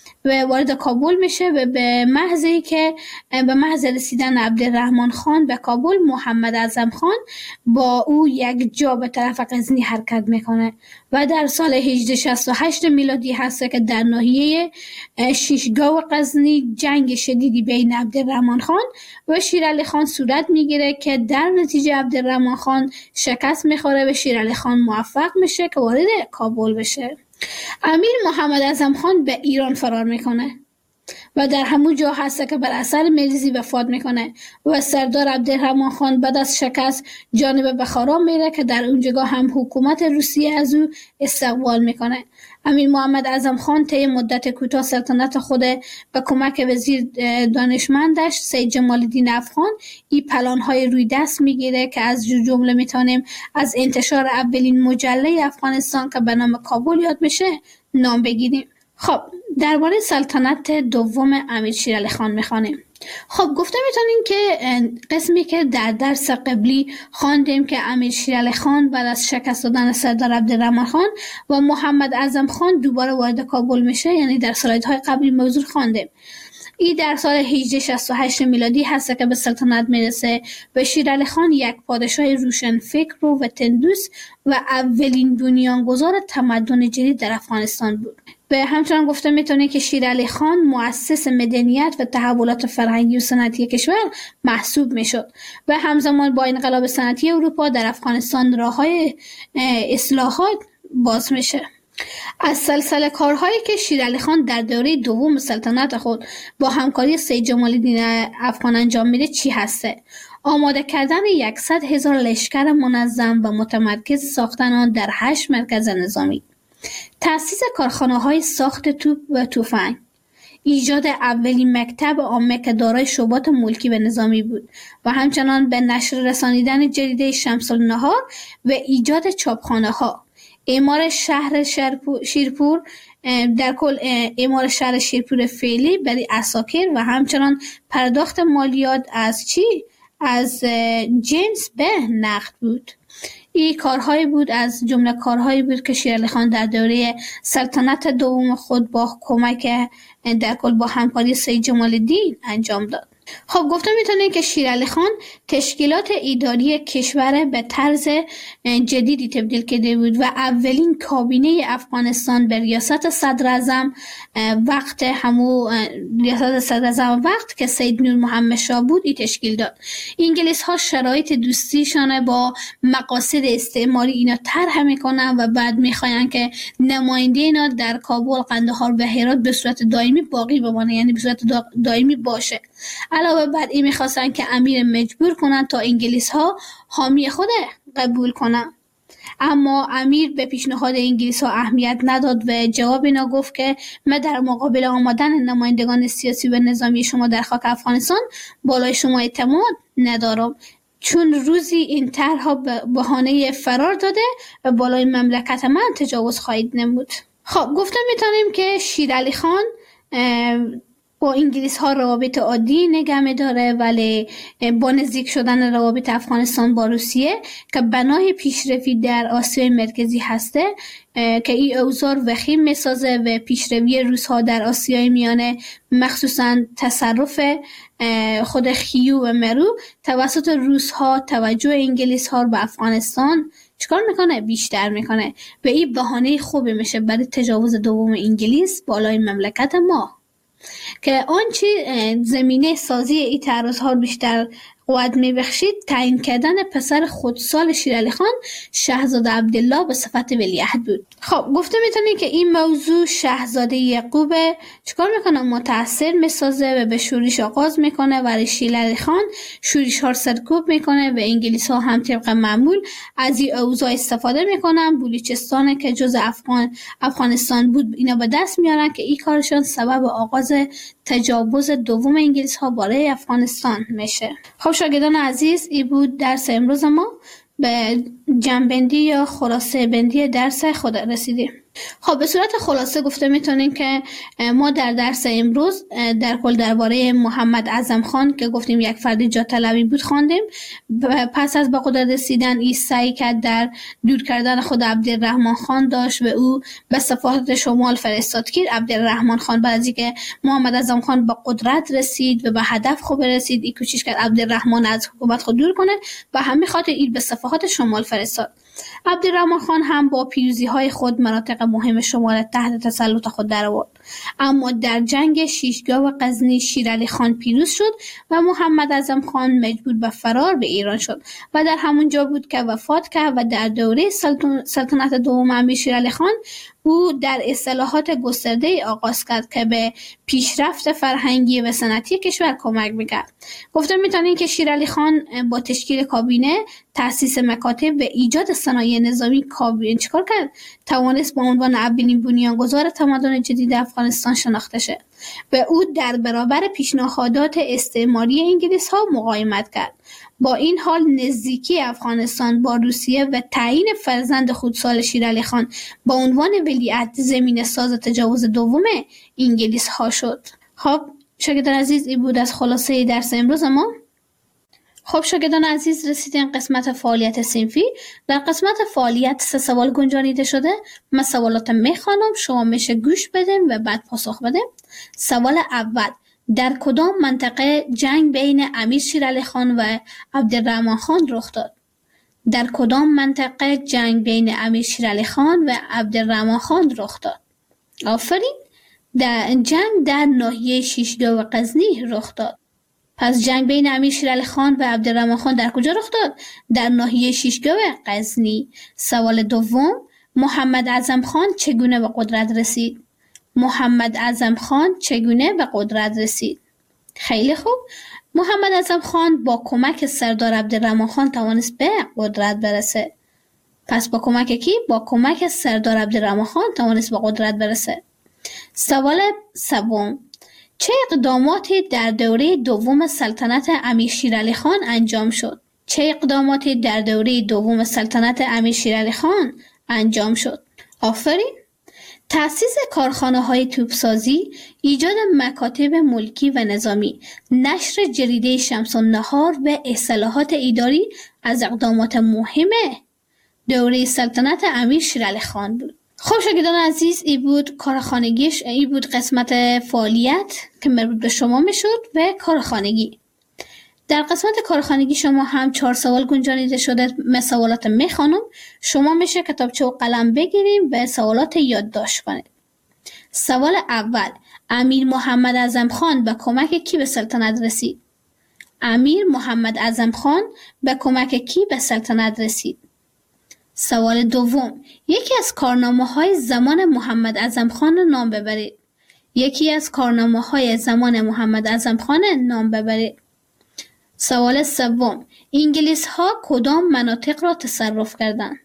و وارد کابل میشه و به محضی که به محض رسیدن عبدالرحمن خان به کابل، محمد اعظم خان با او یک جا به طرف غزنی حرکت میکنه و در سال هجده شصت و هشت میلادی هست که در ناحیه شیشگاه غزنی جنگ شدیدی بین عبدالرحمن خان و شیرعلی خان صورت میگیره که در نتیجه عبدالرحمن خان شکست میخوره و شیرعلی خان موفق میشه که وارد کابل بشه. امیر محمد اعظم خان به ایران فرار میکنه و در همون جا هسته که بر اثر مریضی وفات میکنه و سردار عبدالرحمن خان بعد از شکست جانب بخارا میره که در اونجا هم حکومت روسیه از او استقبال میکنه. امیر محمد اعظم خان طی مدت کوتاه سلطنت خود به کمک وزیر دانشمندش سید جمال الدین افغان این پلان‌های روی دست میگیره که از جمله میتونیم از انتشار اولین مجله افغانستان که به نام کابل یاد میشه نام بگیریم. خب درباره سلطنت دوم امیر شیرعلی خان میخوانیم. خب گفته میتونیم که قسمی که در درس قبلی خواندیم که امیر شیرعلی خان بعد از شکست دادن سردار عبدالرحمن خان و محمد اعظم خان دوباره وارد کابل میشه، یعنی در سلایدهای قبلی موضوع خواندیم. این در سال هجده شصت و هشت میلادی هست که به سلطنت میرسه و شیرعلی خان یک پادشاه روشن فکر و وطندوست و اولین بنیانگذار تمدن جدید در افغانستان بود. به همچنان گفته میتونه که شیرعلی خان مؤسس مدنیت و تحولات فرهنگی و صنعتی کشور محسوب میشد و همزمان با انقلاب صنعتی اروپا در افغانستان راههای اصلاحات باز میشه. از سلسله کارهایی که شیرعلی خان در دوره دوم سلطنت خود با همکاری سید جمال الدین افغان انجام میده چی هسته؟ آماده کردن یکصد هزار لشکر منظم و متمرکز ساختن آن در هشت مرکز نظامی، تأسیس کارخانه‌های ساخت توپ و تفنگ، ایجاد اولین مکتب عامه که دارای شعبات ملکی و نظامی بود و همچنان به نشر رسانیدن جریده شمس النهار و ایجاد چاپخانه‌ها، اعمار شهر شیرپور، در کل اعمار شهر شیرپور فعلی برای عساکر و همچنان پرداخت مالیات از چی؟ از جنس به نقد بود. این کارهایی بود از جمله کارهایی بود که شیر علی خان در دوره سلطنت دوم خود با کمک در کل با همکاری سید جمال الدین انجام داد. خب گفته میتونیم که شیر علی خان تشکیلات اداری کشور به طرز جدیدی تبدیل کرده بود و اولین کابینه افغانستان به ریاست صدر اعظم وقت همو ریاست صدر اعظم وقت که سید نور محمد شاه بود ای تشکیل داد. انگلیس ها شرایط دوستیشان با مقاصد استعماری اینا طرح میکنن و بعد میخواین که نماینده اینا در کابل، قندهار و هرات به صورت دائمی باقی بمانه، یعنی به صورت دائمی باشه. علاوه بر این میخواستن که امیر مجبور کنن تا انگلیس ها حامی خود قبول کنن، اما امیر به پیشنهاد انگلیس ها اهمیت نداد و جواب اینا گفت که من در مقابل آمدن نمایندگان سیاسی و نظامی شما در خاک افغانستان بالای شما اعتماد ندارم، چون روزی این طرح‌ها به بهانه فرار داده و بالای مملکت من تجاوز خواهید نمود. خب گفته میتونیم که شیر علی خان با انگلیس ها روابط عادی نگه می‌داره، ولی با نزدیک شدن روابط افغانستان با روسیه که بنای پیشرفتی در آسیای مرکزی هسته که این اوزار وخیم میسازه و پیشروی روس ها در آسیای میانه مخصوصا تصرف خود خیو و مرو توسط روس ها توجه انگلیس ها به افغانستان چیکار میکنه؟ بیشتر میکنه و این بهانه خوبی میشه برای تجاوز دوم انگلیس بالای مملکت ما، که آنچه زمینه سازی این تعرض‌ها بیشتر قوت می‌بخشید تعیین کردن پسر خودسال شیر علی خان شاهزاده عبدالله به صفت ولیعهد بود. خب گفته میتونی که این موضوع شاهزاده یعقوب چیکار میکنه؟ متاثر میسازه و به شورش آغاز میکنه و شیر علی خان شورش ها رو سرکوب میکنه و انگلیس ها هم طبق معمول از این اوضاع استفاده میکنن. بلوچستان که جز افغان افغانستان بود اینا به دست میارن که این کارشان سبب آغاز تجاوز دوم انگلیس ها بالای افغانستان میشه. خب شاگردان عزیز، این بود درس امروز ما. به جنبندی یا خلاصه بندی درس خود رسیدیم. خب به صورت خلاصه گفته میتونیم که ما در درس امروز در کل درباره محمد اعظم خان که گفتیم یک فرد جاه طلبی بود خواندیم. پس از به قدرت رسیدن این سعی کرد در دور کردن خود عبدالرحمن خان داشت و او به صفحات شمال فرستاد که عبدالرحمن خان بعد از اینکه محمد اعظم خان به قدرت رسید و به هدف خود رسید این کوشش کرد عبدالرحمن از حکومت خود دور کنه و همین خاطر این به صفحات شمال فرستاد. عبدالرحمن خان هم با پیروزی های خود مناطق مهم شمال تحت تسلط خود درآورد، اما در جنگ شیشگاه و غزنی شیر علی خان پیروز شد و محمد اعظم خان مجبور به فرار به ایران شد و در همون جا بود که وفات کرد و در دوره سلطنت دوم امیر شیر علی خان او در اصلاحات گسترده آغاز کرد که به پیشرفت فرهنگی و صنعتی کشور کمک میکرد. گفته میتونیم که شیر علی خان با تشکیل کابینه، تأسیس مکاتب و ایجاد صنایع نظامی کابینه چیکار کرد؟ توانست با عنوان اولین بنیانگذار تمدن جدید افغانستان شناخته شد و او در برابر پیشنهادات استعماری انگلیس ها مقاومت کرد. با این حال نزدیکی افغانستان با روسیه و تعیین فرزند خودسال شیر علی خان با عنوان ولیعهد زمین ساز تجاوز دوم انگلیس ها شد. خب شاگردان عزیز، این بود از خلاصه درس امروز ما. خب شاگردان عزیز، رسیدیم قسمت فعالیت صنفی. در قسمت فعالیت سه سوال گنجانیده شده. من سوالات میخوانم، شما میشه گوش بدیم و بعد پاسخ بدیم. سوال اول: در کدام منطقه جنگ بین امیر شیر علی خان و عبدالرحمن خان رخ داد؟ در کدام منطقه جنگ بین امیر شیر علی خان و عبدالرحمن خان رخ داد؟ آفرین. در جنگ در ناحیه شیشگاه و غزنی رخ داد. پس جنگ بین امیر شیر علی خان و عبدالرحمن خان در کجا رخ داد؟ در ناحیه شیشگاه و غزنی. سوال دوم: محمد اعظم خان چگونه به قدرت رسید؟ محمد اعظم خان چگونه به قدرت رسید؟ خیلی خوب. محمد اعظم خان با کمک سردار عبدالرحمن خان توانست به قدرت برسه. پس با کمک کی؟ با کمک سردار عبدالرحمن خان توانست به قدرت برسه. سوال سوم، چه اقداماتی در دوره دوم سلطنت امیر شیرعلی خان انجام شد؟ چه اقداماتی در دوره دوم سلطنت امیر شیرعلی خان انجام شد؟ آفرین. تأسیس کارخانه های توپسازی، ایجاد مکاتب ملکی و نظامی، نشر جریده شمس النهار و اصلاحات اداری از اقدامات مهم دوره سلطنت امیر شیرعلی خان بود. خب شاگردان عزیز، ای بود کارخانگیش، ای بود قسمت فعالیت که مربوط به شما میشد و کارخانگی. در قسمت کارخانگی شما هم چهار سوال گنجانیده شده. من سوالات میخوانم، شما میشه کتابچه و قلم بگیریم و سوالات یادداشت کنید. سوال اول، امیر محمد اعظم خان به کمک کی به سلطنت رسید؟ امیر محمد اعظم خان به کمک کی به سلطنت رسید؟ سوال دوم، یکی از کارنامه‌های زمان محمد اعظم خان نام ببرید. یکی از کارنامه‌های زمان محمد اعظم خان نام ببرید. سوال سوم، انگلیس ها کدام مناطق را تصرف کردند؟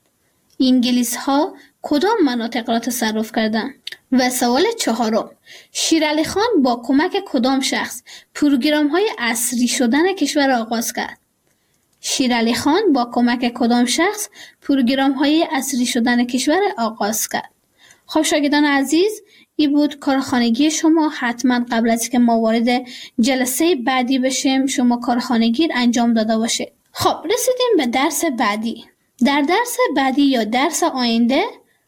انگلیس ها کدام مناطق را تصرف کردند؟ و سوال چهارم، شیرعلی خان با کمک کدام شخص پروگرام های عصری شدن کشور را آغاز کرد؟ شیرعلی خان با کمک کدام شخص پروگرام های عصری شدن کشور آغاز کرد؟ خب شاگردان عزیز، این بود کارخانگی شما. حتما قبل از که ما وارد جلسه بعدی بشیم شما کارخانگی انجام داده باشید. خب رسیدیم به درس بعدی. در درس بعدی یا درس آینده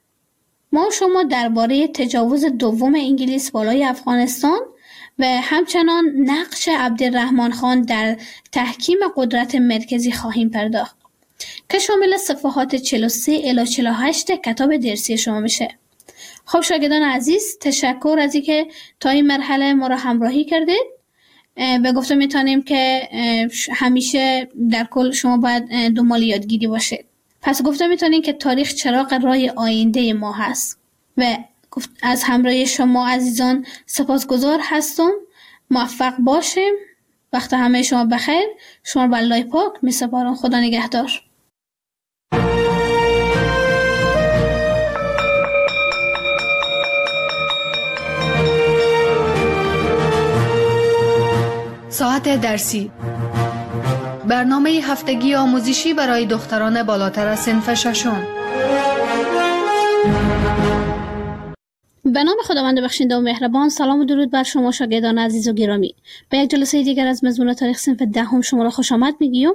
ما شما درباره تجاوز دوم انگلیس بالای افغانستان و همچنان نقش عبدالرحمن خان در تحکیم قدرت مرکزی خواهیم پرداخت که شامل صفحات چهل و سه الی چهل و هشت کتاب درسی شما میشه. خب شاگردان عزیز، تشکر از اینکه تا این مرحله ما را همراهی کردید. به گفته میتونیم که همیشه در کل شما باید دنبال یادگیری باشید. پس گفته میتونیم که تاریخ چراغ راه آینده ما هست و از همراهی شما عزیزان سپاسگزار هستم. موفق باشیم. وقت همه شما بخیر. شما به الله پاک میسپارم. خدا نگهدار.
ساعت درسی، برنامه هفتگی آموزشی برای دختران بالاتر از صنف ششم.
به نام خداوند بخشنده و مهربان. سلام و درود بر شما شاگردان عزیز و گرامی. به یک جلسه دیگر از مضمون تاریخ صنف دهم شما را خوش آمد میگیم.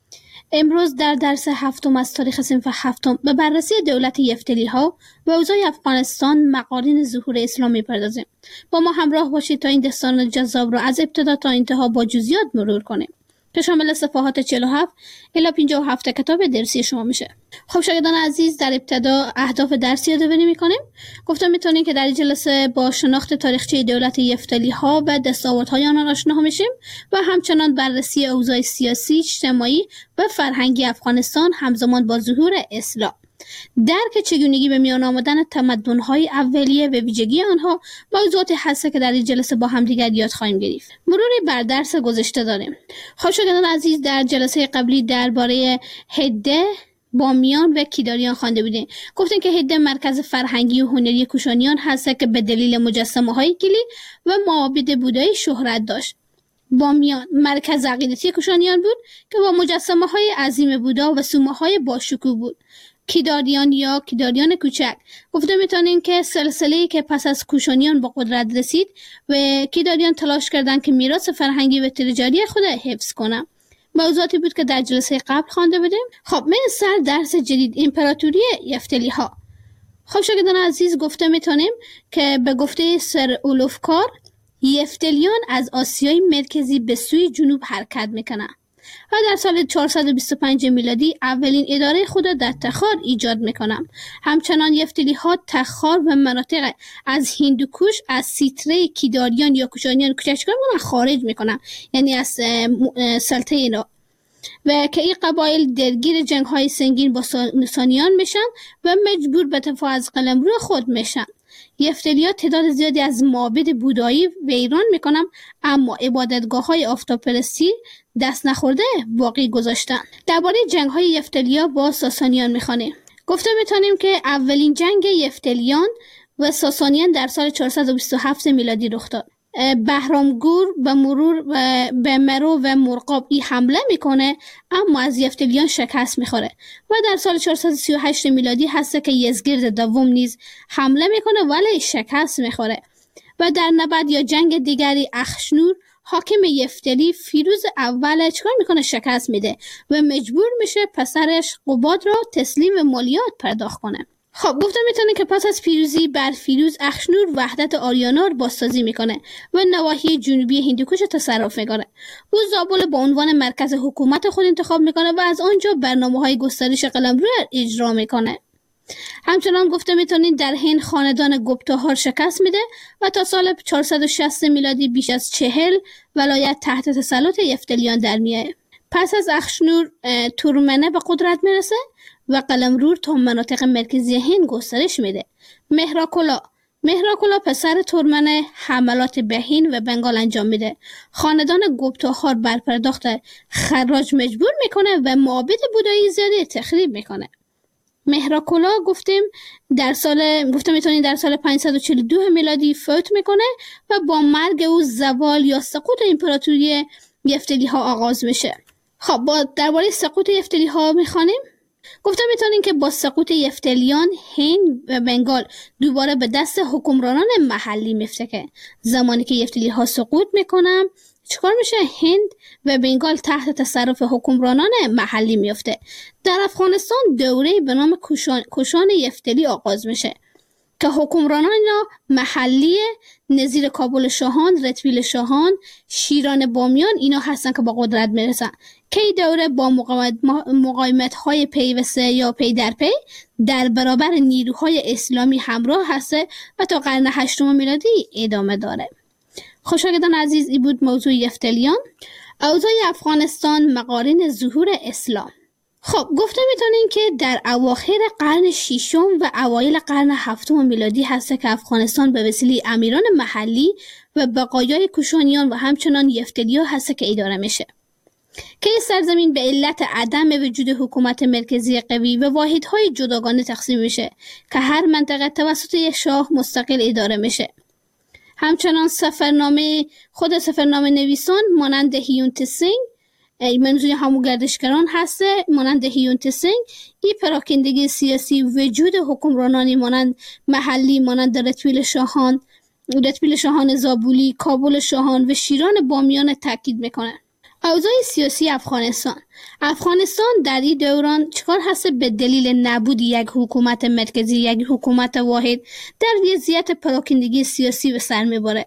امروز در درس هفتم از تاریخ صنف هفتم به بررسی دولت یفتلی ها و اوضاع افغانستان مقارن ظهور اسلام میپردازیم. با ما همراه باشید تا این داستان جذاب را از ابتدا تا انتها با جزئیات مرور کنیم که شامل صفحات چهل و هفت الی پنجاه و هفت کتاب درسی شما میشه. خب شاگردان عزیز، در ابتدا اهداف درسی یادآوری میکنیم. گفتم میتونیم که در این جلسه با شناخت تاریخچه دولت یفتلی ها و دستاوردهای آنها آشنا میشیم و همچنان بررسی اوضاع سیاسی، اجتماعی و فرهنگی افغانستان همزمان با ظهور اسلام، درک چگونگی به میان آمدن تمدن‌های اولیه و ویژگی آنها موضوعاتی هست که در این جلسه با هم دیگر یاد خواهیم گرفت. مروری بر درس گذشته داریم. خب شاگردان عزیز، در جلسه قبلی درباره هده، بامیان و کیداریان خوانده بودیم. گفتیم که هده مرکز فرهنگی و هنری کوشانیان هست که به دلیل مجسمه‌های گلی و معابد بودایی شهرت داشت. بامیان مرکز عقیدتی کوشانیان بود که با مجسمه‌های عظیم بودا و سومه‌های باشکوه بود. کیداریان یا کیداریان کوچک گفته میتونیم که سلسله‌ای که پس از کوشانیان با قدرت رسید و کیداریان تلاش کردند که میراث فرهنگی و تجاری خود حفظ کنند. موضوعاتی بود که در جلسه قبل خوانده بودیم. خب من سر درس جدید، امپراتوری یفتلی ها. خب شاگردان عزیز، گفته میتونیم که به گفته سر اولوفکار یفتلیان از آسیای مرکزی به سوی جنوب حرکت میکنند و در سال چهارصد و بیست و پنج میلادی اولین اداره خود در تخار ایجاد میکنند. همچنان یفتلی ها تخار و مناطق از هندوکوش از سیطره کیداریان یا کوشانیان کوچکتر خارج میکنند، یعنی از سلطه اینا، و که این قبایل درگیر جنگ های سنگین با ساسانیان میشن و مجبور به دفاع از قلمرو خود میشن. یفتلی‌ها تعداد زیادی از معابد بودایی ویران میکنن، اما عبادتگاه های آفتاب‌پرستی دست نخورده باقی گذاشتن. درباره جنگ های یفتلی‌ها با ساسانیان میخوانیم. گفته میتونیم که اولین جنگ یفتلیان و ساسانیان در سال چهارصد و بیست و هفت میلادی رخ داد. بهرامگور به مرور به مرو و مرغاب ای حمله میکنه، اما از یفتلیان شکست میخوره و در سال چهارصد و سی و هشت میلادی هست که یزگرد دوم نیز حمله میکنه ولی شکست میخوره و در نبرد یا جنگ دیگری اخشنور حاکم یفتلی فیروز اول چکار میکنه؟ شکست میده و مجبور میشه پسرش قباد را تسلیم و مالیات پرداخت کنه. خب گفته میتونه که پس از پیروزی بر فیروز اخشنور وحدت آریانا رو بازسازی میکنه و نواحی جنوبی هندوکش تصرف میکنه. او زابل به عنوان مرکز حکومت خود انتخاب میکنه و از آنجا برنامه‌های گسترش قلمرو اجرا میکنه. همچنان گفته میتونید در هند خاندان گپتاها شکست میده و تا سال چهارصد و شصت میلادی بیش از چهل ولایت تحت تسلط یفتلیان در میاد. پس از اخشنور تورمنه به قدرت میرسه و قلمرو تا مناطق مرکزی هند گسترش میده. مهراکولا مهراکولا پسر تورمنه حملات به هند و بنگال انجام میده. خاندان گپتاها بر پرداخت خراج مجبور میکنه و معابد بودایی زیادی تخریب میکنه. مهراکولا گفتیم در سال گفتم میتونید در سال پانصد و چهل و دو میلادی فوت میکنه و با مرگ او زوال یا سقوط امپراتوری یفتلی ها آغاز میشه. خب با درباره سقوط یفتلی ها میخوانیم. گفتم میتونید که با سقوط یفتلیان هند و بنگال دوباره به دست حکمرانان محلی میفته. زمانی که یفتلی ها سقوط میکنن چیکار میشه؟ هند و بنگال تحت تصرف حکمرانان محلی میفته. در افغانستان دوره به نام کشان, کشان یفتلی آغاز میشه که حکمرانان محلی نظیر کابل شاهان، رتویل شاهان، شیران بامیان اینا هستن که با قدرت میرسن که این دوره با مقاومت های پیوسته یا پی در پی در برابر نیروهای اسلامی همراه هسته و تا قرن هشتم میلادی ادامه داره. خوشاگدان عزیز، این بود موضوع یفتلیان. اوضاع افغانستان مقارن ظهور اسلام. خب گفته میتونین که در اواخر قرن ششم و اوایل قرن هفتم میلادی هسته که افغانستان به وسیله امیران محلی و بقایای کوشانیان و همچنان یفتلی‌ها هسته که اداره میشه که این سرزمین به علت عدم وجود حکومت مرکزی قوی و واحدهای جداگانه تقسیم میشه که هر منطقه توسط یک شاه مستقل اداره میشه. همچنان سفرنامه خود سفرنامه نویسان مانند هیون تسینگ، منظور همون گردشگران هسته مانند هیون تسینگ، این پراکندگی سیاسی وجود حکمرانانی مانند محلی مانند رتویل شاهان رتویل شاهان زابولی، کابل شاهان و شیران بامیان تاکید میکنه. اوضاع سیاسی افغانستان افغانستان در این دوران چکار هست؟ به دلیل نبود یک حکومت مرکزی، یک حکومت واحد، در وضعیت پراکندگی سیاسی به سر میبره.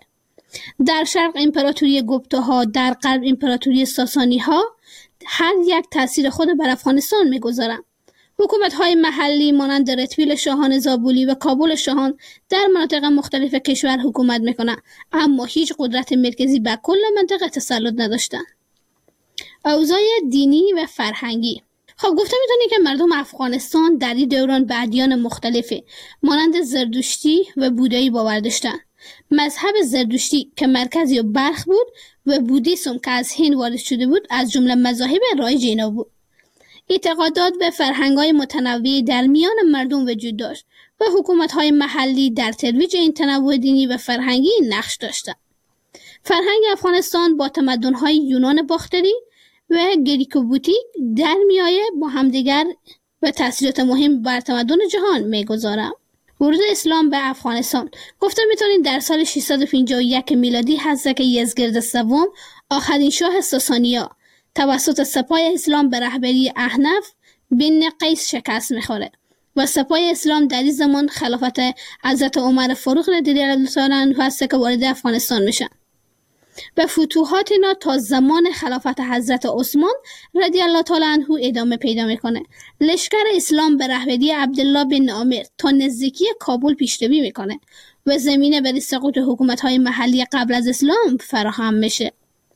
در شرق امپراتوری گپتاها، در غرب امپراتوری ساسانی ها هر یک تاثیر خود بر افغانستان میگذارن. حکومت های محلی مانند رتویل شاهان زابولی و کابل شاهان در مناطق مختلف کشور حکومت میکنن، اما هیچ قدرت مرکزی بر کل منطقه تسلط نداشتن. اوضاع دینی و فرهنگی. خب گفته میتونی که مردم افغانستان در این دوران به ادیان مختلفی مانند زردشتی و بودایی باور داشتن. مذهب زردشتی که مرکزی و برخ بود و بودیسم که از هند وارد شده بود از جمله مذاهب رایج اینا بود. اعتقادات و فرهنگ‌های متنوعی در میان مردم وجود داشت و حکومت‌های محلی در ترویج این تنوع دینی و فرهنگی نقش داشتند. فرهنگ افغانستان با تمدن‌های یونان باختری و گریکوبوتیک در میایه با همدیگر و تأثیرات مهم بر تمدن جهان می‌گذارند. ورود اسلام به افغانستان. گفته میتونید در سال ششصد و پنجاه و یک میلادی هست که یزگرد سوم آخرین شاه ساسانیا توسط سپاه اسلام به رهبری احنف بن قیس شکست میخوره و سپاه اسلام در این زمان خلافت حضرت عمر فاروق رضی الله تعالی عنه هست که وارد افغانستان میشن و فتوحات اینا تا زمان خلافت حضرت عثمان رضی الله تعالی عنه ادامه پیدا میکنه. لشکر اسلام به رهبری عبدالله بن عامر تا نزدیکی کابل پیشروی میکنه و زمینه برای سقوط حکومت‌های محلی قبل از اسلام فراهم میشه.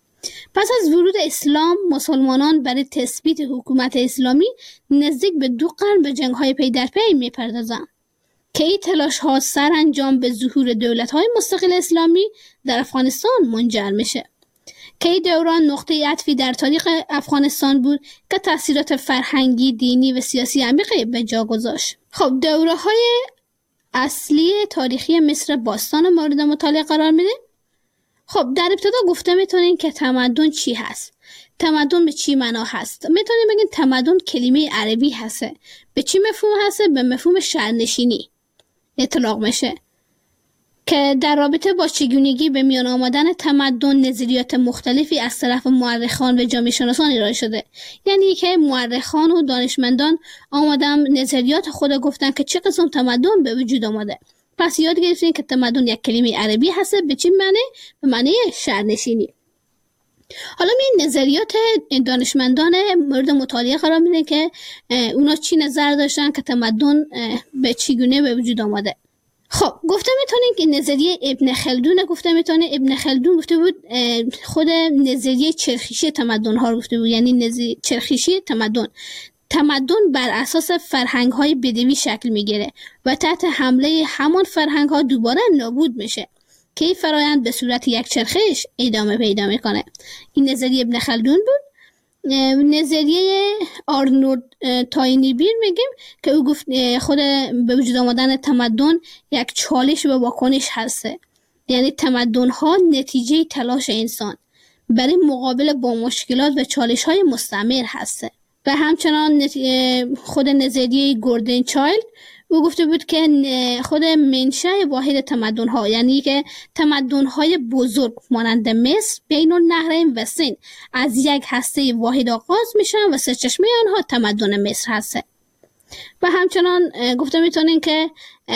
پس از ورود اسلام مسلمانان برای تثبیت حکومت اسلامی نزدیک به دو قرن به جنگ‌های پی در پی میپردازن که این تلاش ها سرانجام به ظهور دولت های مستقل اسلامی در افغانستان منجر میشه که این دوران نقطه عطفی در تاریخ افغانستان بود که تاثیرات فرهنگی، دینی و سیاسی عمیقی به جا گذاشت. خب دوره های اصلی تاریخی مصر باستان مورد مطالعه قرار میده. خب در ابتدا گفته میتونین که تمدن چی هست؟ تمدن به چی معنا هست؟ میتونین بگین تمدن کلمه عربی هسته. به چی مفهوم هسته؟ به مفهوم شهرنشینی اطلاق میشه که در رابطه با چگونگی به میان آمدن تمدن نظریات مختلفی از طرف مورخان و جامعه شناسان ارائه شده. یعنی که مورخان و دانشمندان آمدن نظریات خود گفتن که چه قسم تمدن به وجود آمده. پس یاد گرفتین که تمدن یک کلمه عربی هست. به چی معنی؟ به معنی شهرنشینی. حالا می نظریات دانشمندان مورد مطالعه قرار میده که اونا چی نظر داشتن که تمدن به چگونه به وجود آمده. خب گفته میتونین که نظریه ابن خلدون گفته میتونه ابن خلدون گفته بود خود نظریه چرخشی تمدن ها رو گفته بود. یعنی نظریه چرخشی تمدن تمدن بر اساس فرهنگ های بدوی شکل میگیره و تحت حمله همان فرهنگ ها دوباره نابود میشه که این فرایند به صورت یک چرخش ادامه پیدا میکنه. این نظریه ابن خلدون بود. نظریه آرنولد تاینیبیر میگیم که او گفت خود به وجود آمدن تمدن یک چالش و واکنش هسته. یعنی تمدن ها نتیجه تلاش انسان برای مقابله با مشکلات و چالش های مستمر هسته. و همچنان خود نظریه گوردن چایلد او گفته بود که خود منشأ واحد تمدن ها، یعنی که تمدن های بزرگ مانند مصر بین النهرین و سند از یک هسته واحد آغاز میشن و سرچشمه آنها تمدن مصر هسته. و همچنان گفته میتونین که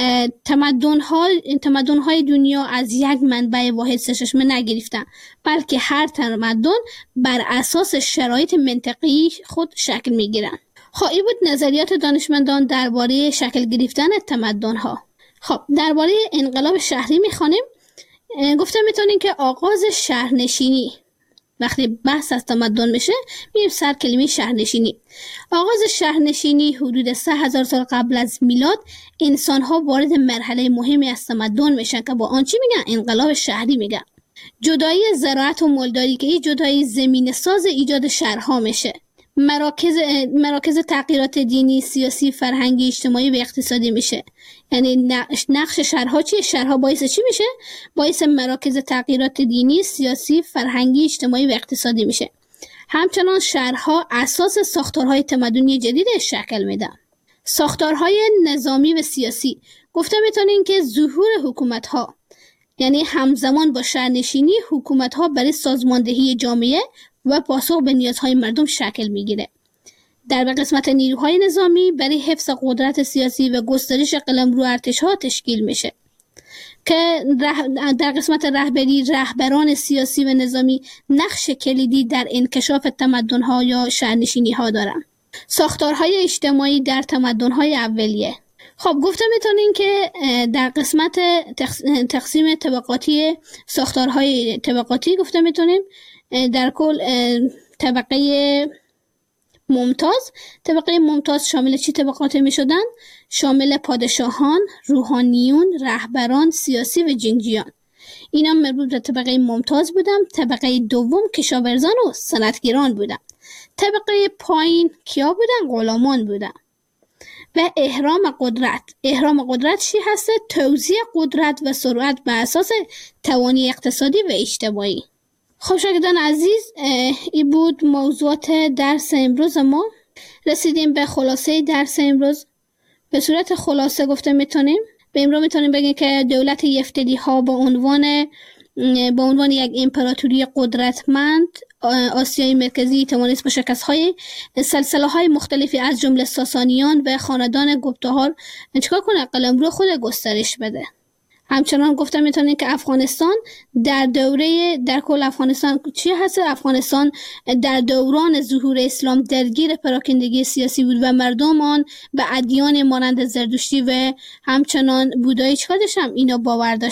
تمدن ها تمدن های دنیا از یک منبع واحد سرچشمه نگرفتن، بلکه هر تمدن بر اساس شرایط منطقی خود شکل میگیرن. خب این بود نظریات دانشمندان درباره شکل گرفتن تمدن ها. خب درباره انقلاب شهری میخوانیم. گفته میتونین که آغاز شهرنشینی، وقتی بحث از تمدن میشه میریم سر کلمه شهرنشینی. آغاز شهرنشینی حدود سه هزار سال قبل از میلاد انسان ها وارد مرحله مهمی از تمدن میشن که با آن چی میگن؟ انقلاب شهری میگن. جدایی زراعت و مالداری که این جدایی زمین ساز ایجاد شهرها میشه. مراکز مراکز تغییرات دینی، سیاسی، فرهنگی، اجتماعی و اقتصادی میشه. یعنی نقش شهرها چیه؟ شهرها باعث چی میشه؟ باعث مراکز تغییرات دینی، سیاسی، فرهنگی، اجتماعی و اقتصادی میشه. همچنان شهرها اساس ساختارهای تمدنی جدید شکل میدن. ساختارهای نظامی و سیاسی گفته میتونین که ظهور حکومت‌ها، یعنی همزمان با شهرنشینی حکومت‌ها برای سازماندهی جامعه و پاسخ به نیازهای مردم شکل میگیره. در قسمت نیروهای نظامی برای حفظ قدرت سیاسی و گسترش قلمرو ارتش‌ها تشکیل میشه که در قسمت رهبری رهبران سیاسی و نظامی نقش کلیدی در انکشاف تمدن‌ها یا شهرنشینی‌ها دارن. ساختارهای اجتماعی در تمدن‌های اولیه. خب گفته میتونین که در قسمت تقسیم طبقاتی ساختارهای طبقاتی گفته میتونیم در کل طبقه ممتاز طبقه ممتاز شامل چی طبقاتی می شدن؟ شامل پادشاهان، روحانیون، رهبران سیاسی و جنگجویان. اینا مربوط به طبقه ممتاز بودن. طبقه دوم کشاورزان و صنعتگران بودن. طبقه پایین کیا بودن؟ غلامان بودن. و احرام قدرت. احرام قدرت چی هسته؟ توزیع قدرت و ثروت بر اساس توانی اقتصادی و اجتماعی. خب شاگردان عزیز، این بود موضوعات درس امروز ما. رسیدیم به خلاصه درس امروز. به صورت خلاصه گفته میتونیم به امروز میتونیم بگیم که دولت یفتلی ها با عنوان با عنوان یک امپراتوری قدرتمند آسیای مرکزی توانست با شکست های سلسله های مختلفی از جمله ساسانیان و خاندان گپتاهار چیکار کنه؟ قلمرو خود گسترش بده. همچنان گفته میتونیم که افغانستان در دوره در کل افغانستان چی هست؟ افغانستان در دوران ظهور اسلام درگیر پراکندگی سیاسی بود و مردم آن به ادیان مانند زرتشتی و همچنان بودایی چیکار داشتن؟ اینا باور داشتن.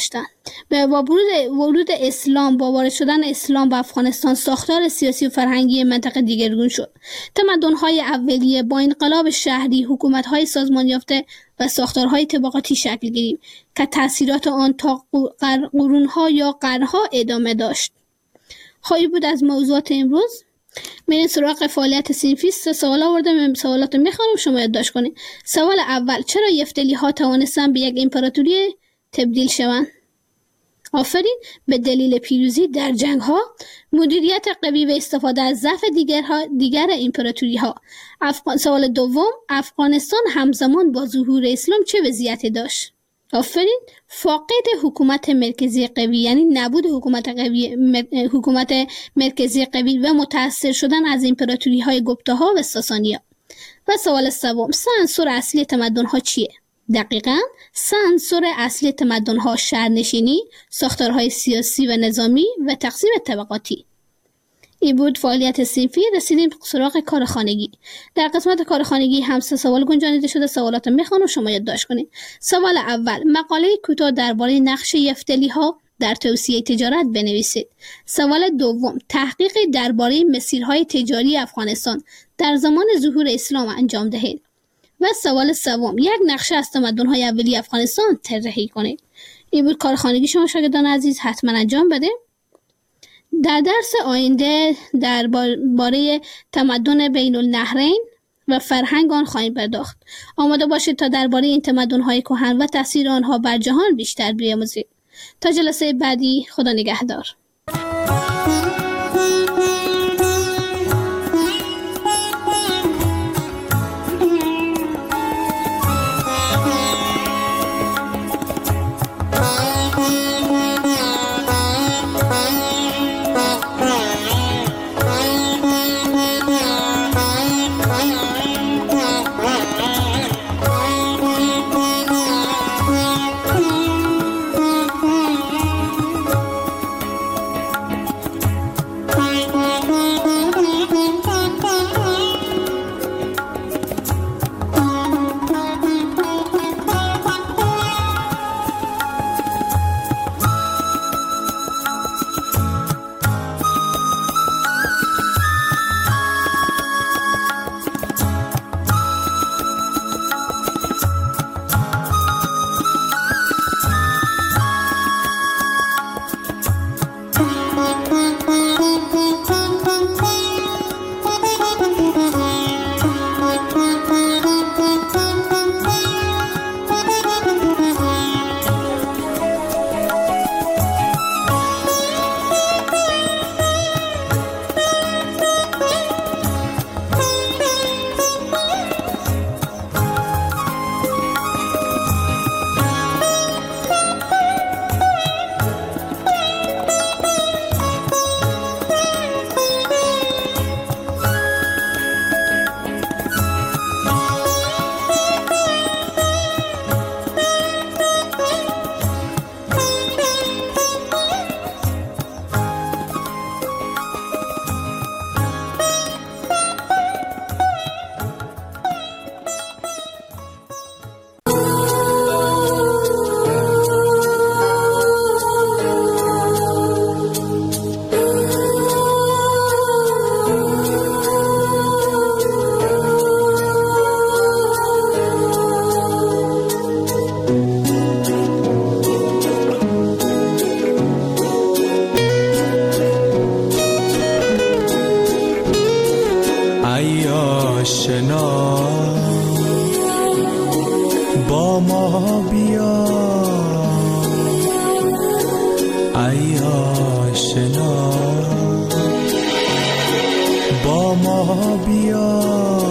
با ورود ورود اسلام با وارد شدن اسلام به افغانستان ساختار سیاسی و فرهنگی منطقه دیگرگون شد. تمدن‌های اولیه با انقلاب شهری، حکومت‌های سازمان یافته و ساختارهای طبقاتی شکل گرفت که تأثیرات آن تا قرون‌ها یا قرن‌ها ادامه داشت. خواهی بود از موضوعات امروز. من سراغ فعالیت صنفی سه سوال آوردم. سوالات رو میخوانم شما یادداشت کنید. سوال اول: چرا یفتلی‌ها توانستند به یک امپراتوری تبدیل شوند؟ آفرین. به دلیل پیروزی در جنگ‌ها، مدیریت قوی و استفاده از ضعف دیگرها دیگر امپراتوری‌ها. افغان... سوال دوم: افغانستان همزمان با ظهور اسلام چه وضعیتی داشت؟ آفرین. فاقد حکومت مرکزی قوی، یعنی نبود حکومت قوی مر... حکومت مرکزی قوی و متأثر شدن از امپراتوری‌های گپتاها و ساسانی‌ها. و سوال سوم: سه عنصر اصلی تمدن‌ها چیه؟ دقیقاً سه عنصر اصلی تمدن‌ها شهرنشینی، ساختارهای سیاسی و نظامی و تقسیم طبقاتی. این بود فعالیت صنفی. رسیدیم سراغ کار خانگی. در قسمت کار خانگی هم سه سوال گنجانیده شده. سوالات میخوام و شما یادداشت کنید. سوال اول: مقاله کوتاه درباره نقش یفتلی‌ها در توسعه تجارت بنویسید. سوال دوم: تحقیق درباره مسیرهای تجاری افغانستان در زمان ظهور اسلام انجام دهید. و سوال سوم: یک نقشه از تمدن‌های اولیه افغانستان طراحی کنید. این بود کار خانگی شما شاگردان عزیز، حتما انجام بده. در درس آینده درباره تمدن بین النهرین و فرهنگ آن خواهیم پرداخت. آماده باشید تا درباره این تمدن‌های کهن و تاثیر آنها بر جهان بیشتر بیاموزید. تا جلسه بعدی، خدا نگهدار.
با ما بیا ای آشنا، با ما بیا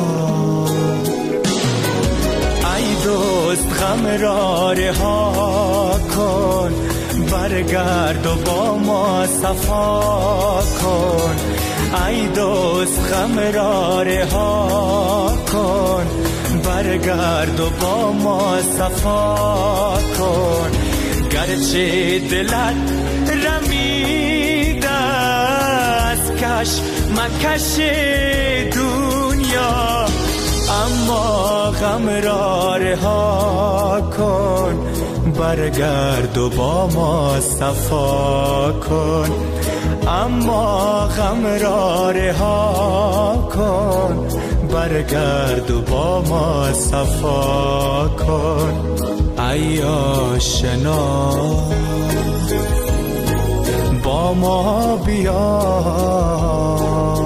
ای دوست، غم را رها کن، برگرد و با ما صفا کن. ای دوست، غم را رها کن، برگرد و با ما صفا کن. گرچه دلت رمیده از کش مکش دنیا، اما غم را رها کن، برگرد و با ما صفا کن، اما غم را رها کن، برگرد و با ما صفا کن. ای آشنا با ما بیا،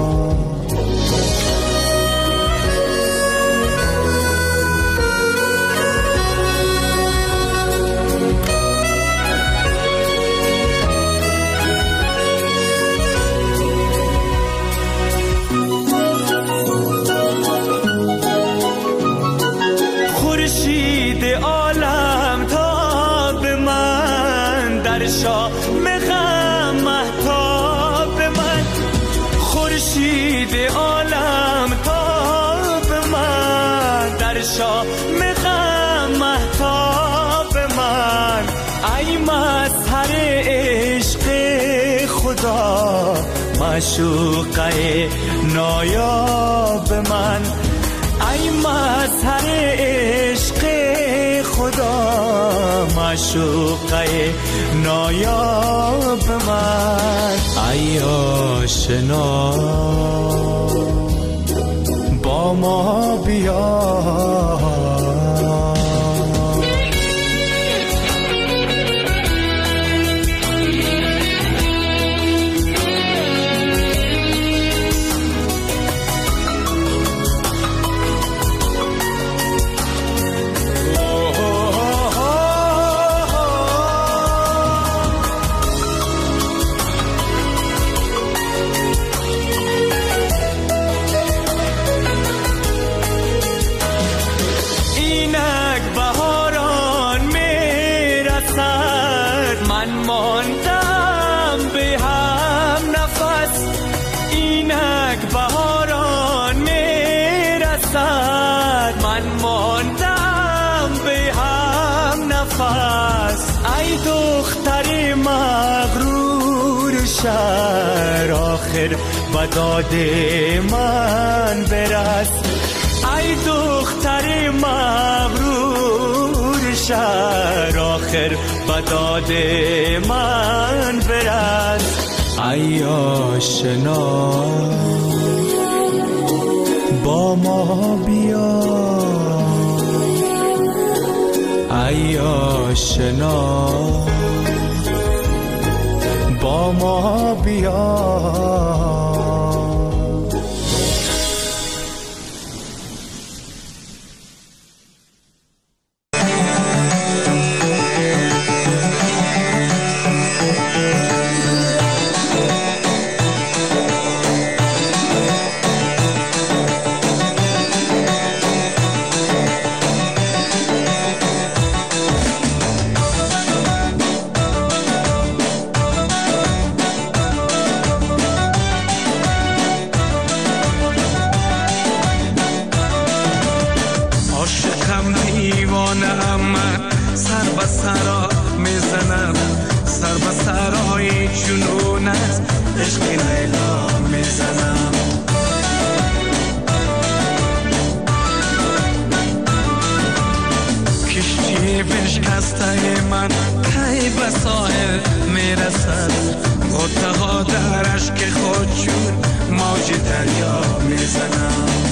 شام غم مهتاب من، خورشید عالم تاب من، در شام غم مهتاب من. ای مظهر عشق خدا، معشوقه نایاب من، ای مظهر عشق خدا، معشوقه نایاب من. ای آشنا با ما بیا، آخر به داد من برس. ای دختر مغرور شهر، آخر به داد من برس. ای آشنا با ما بیا، ای آشنا با ما بیا.
بشکسته من کی به ساحل میرسد، غوطه ها در اشک خود چون موج دریا میزنم.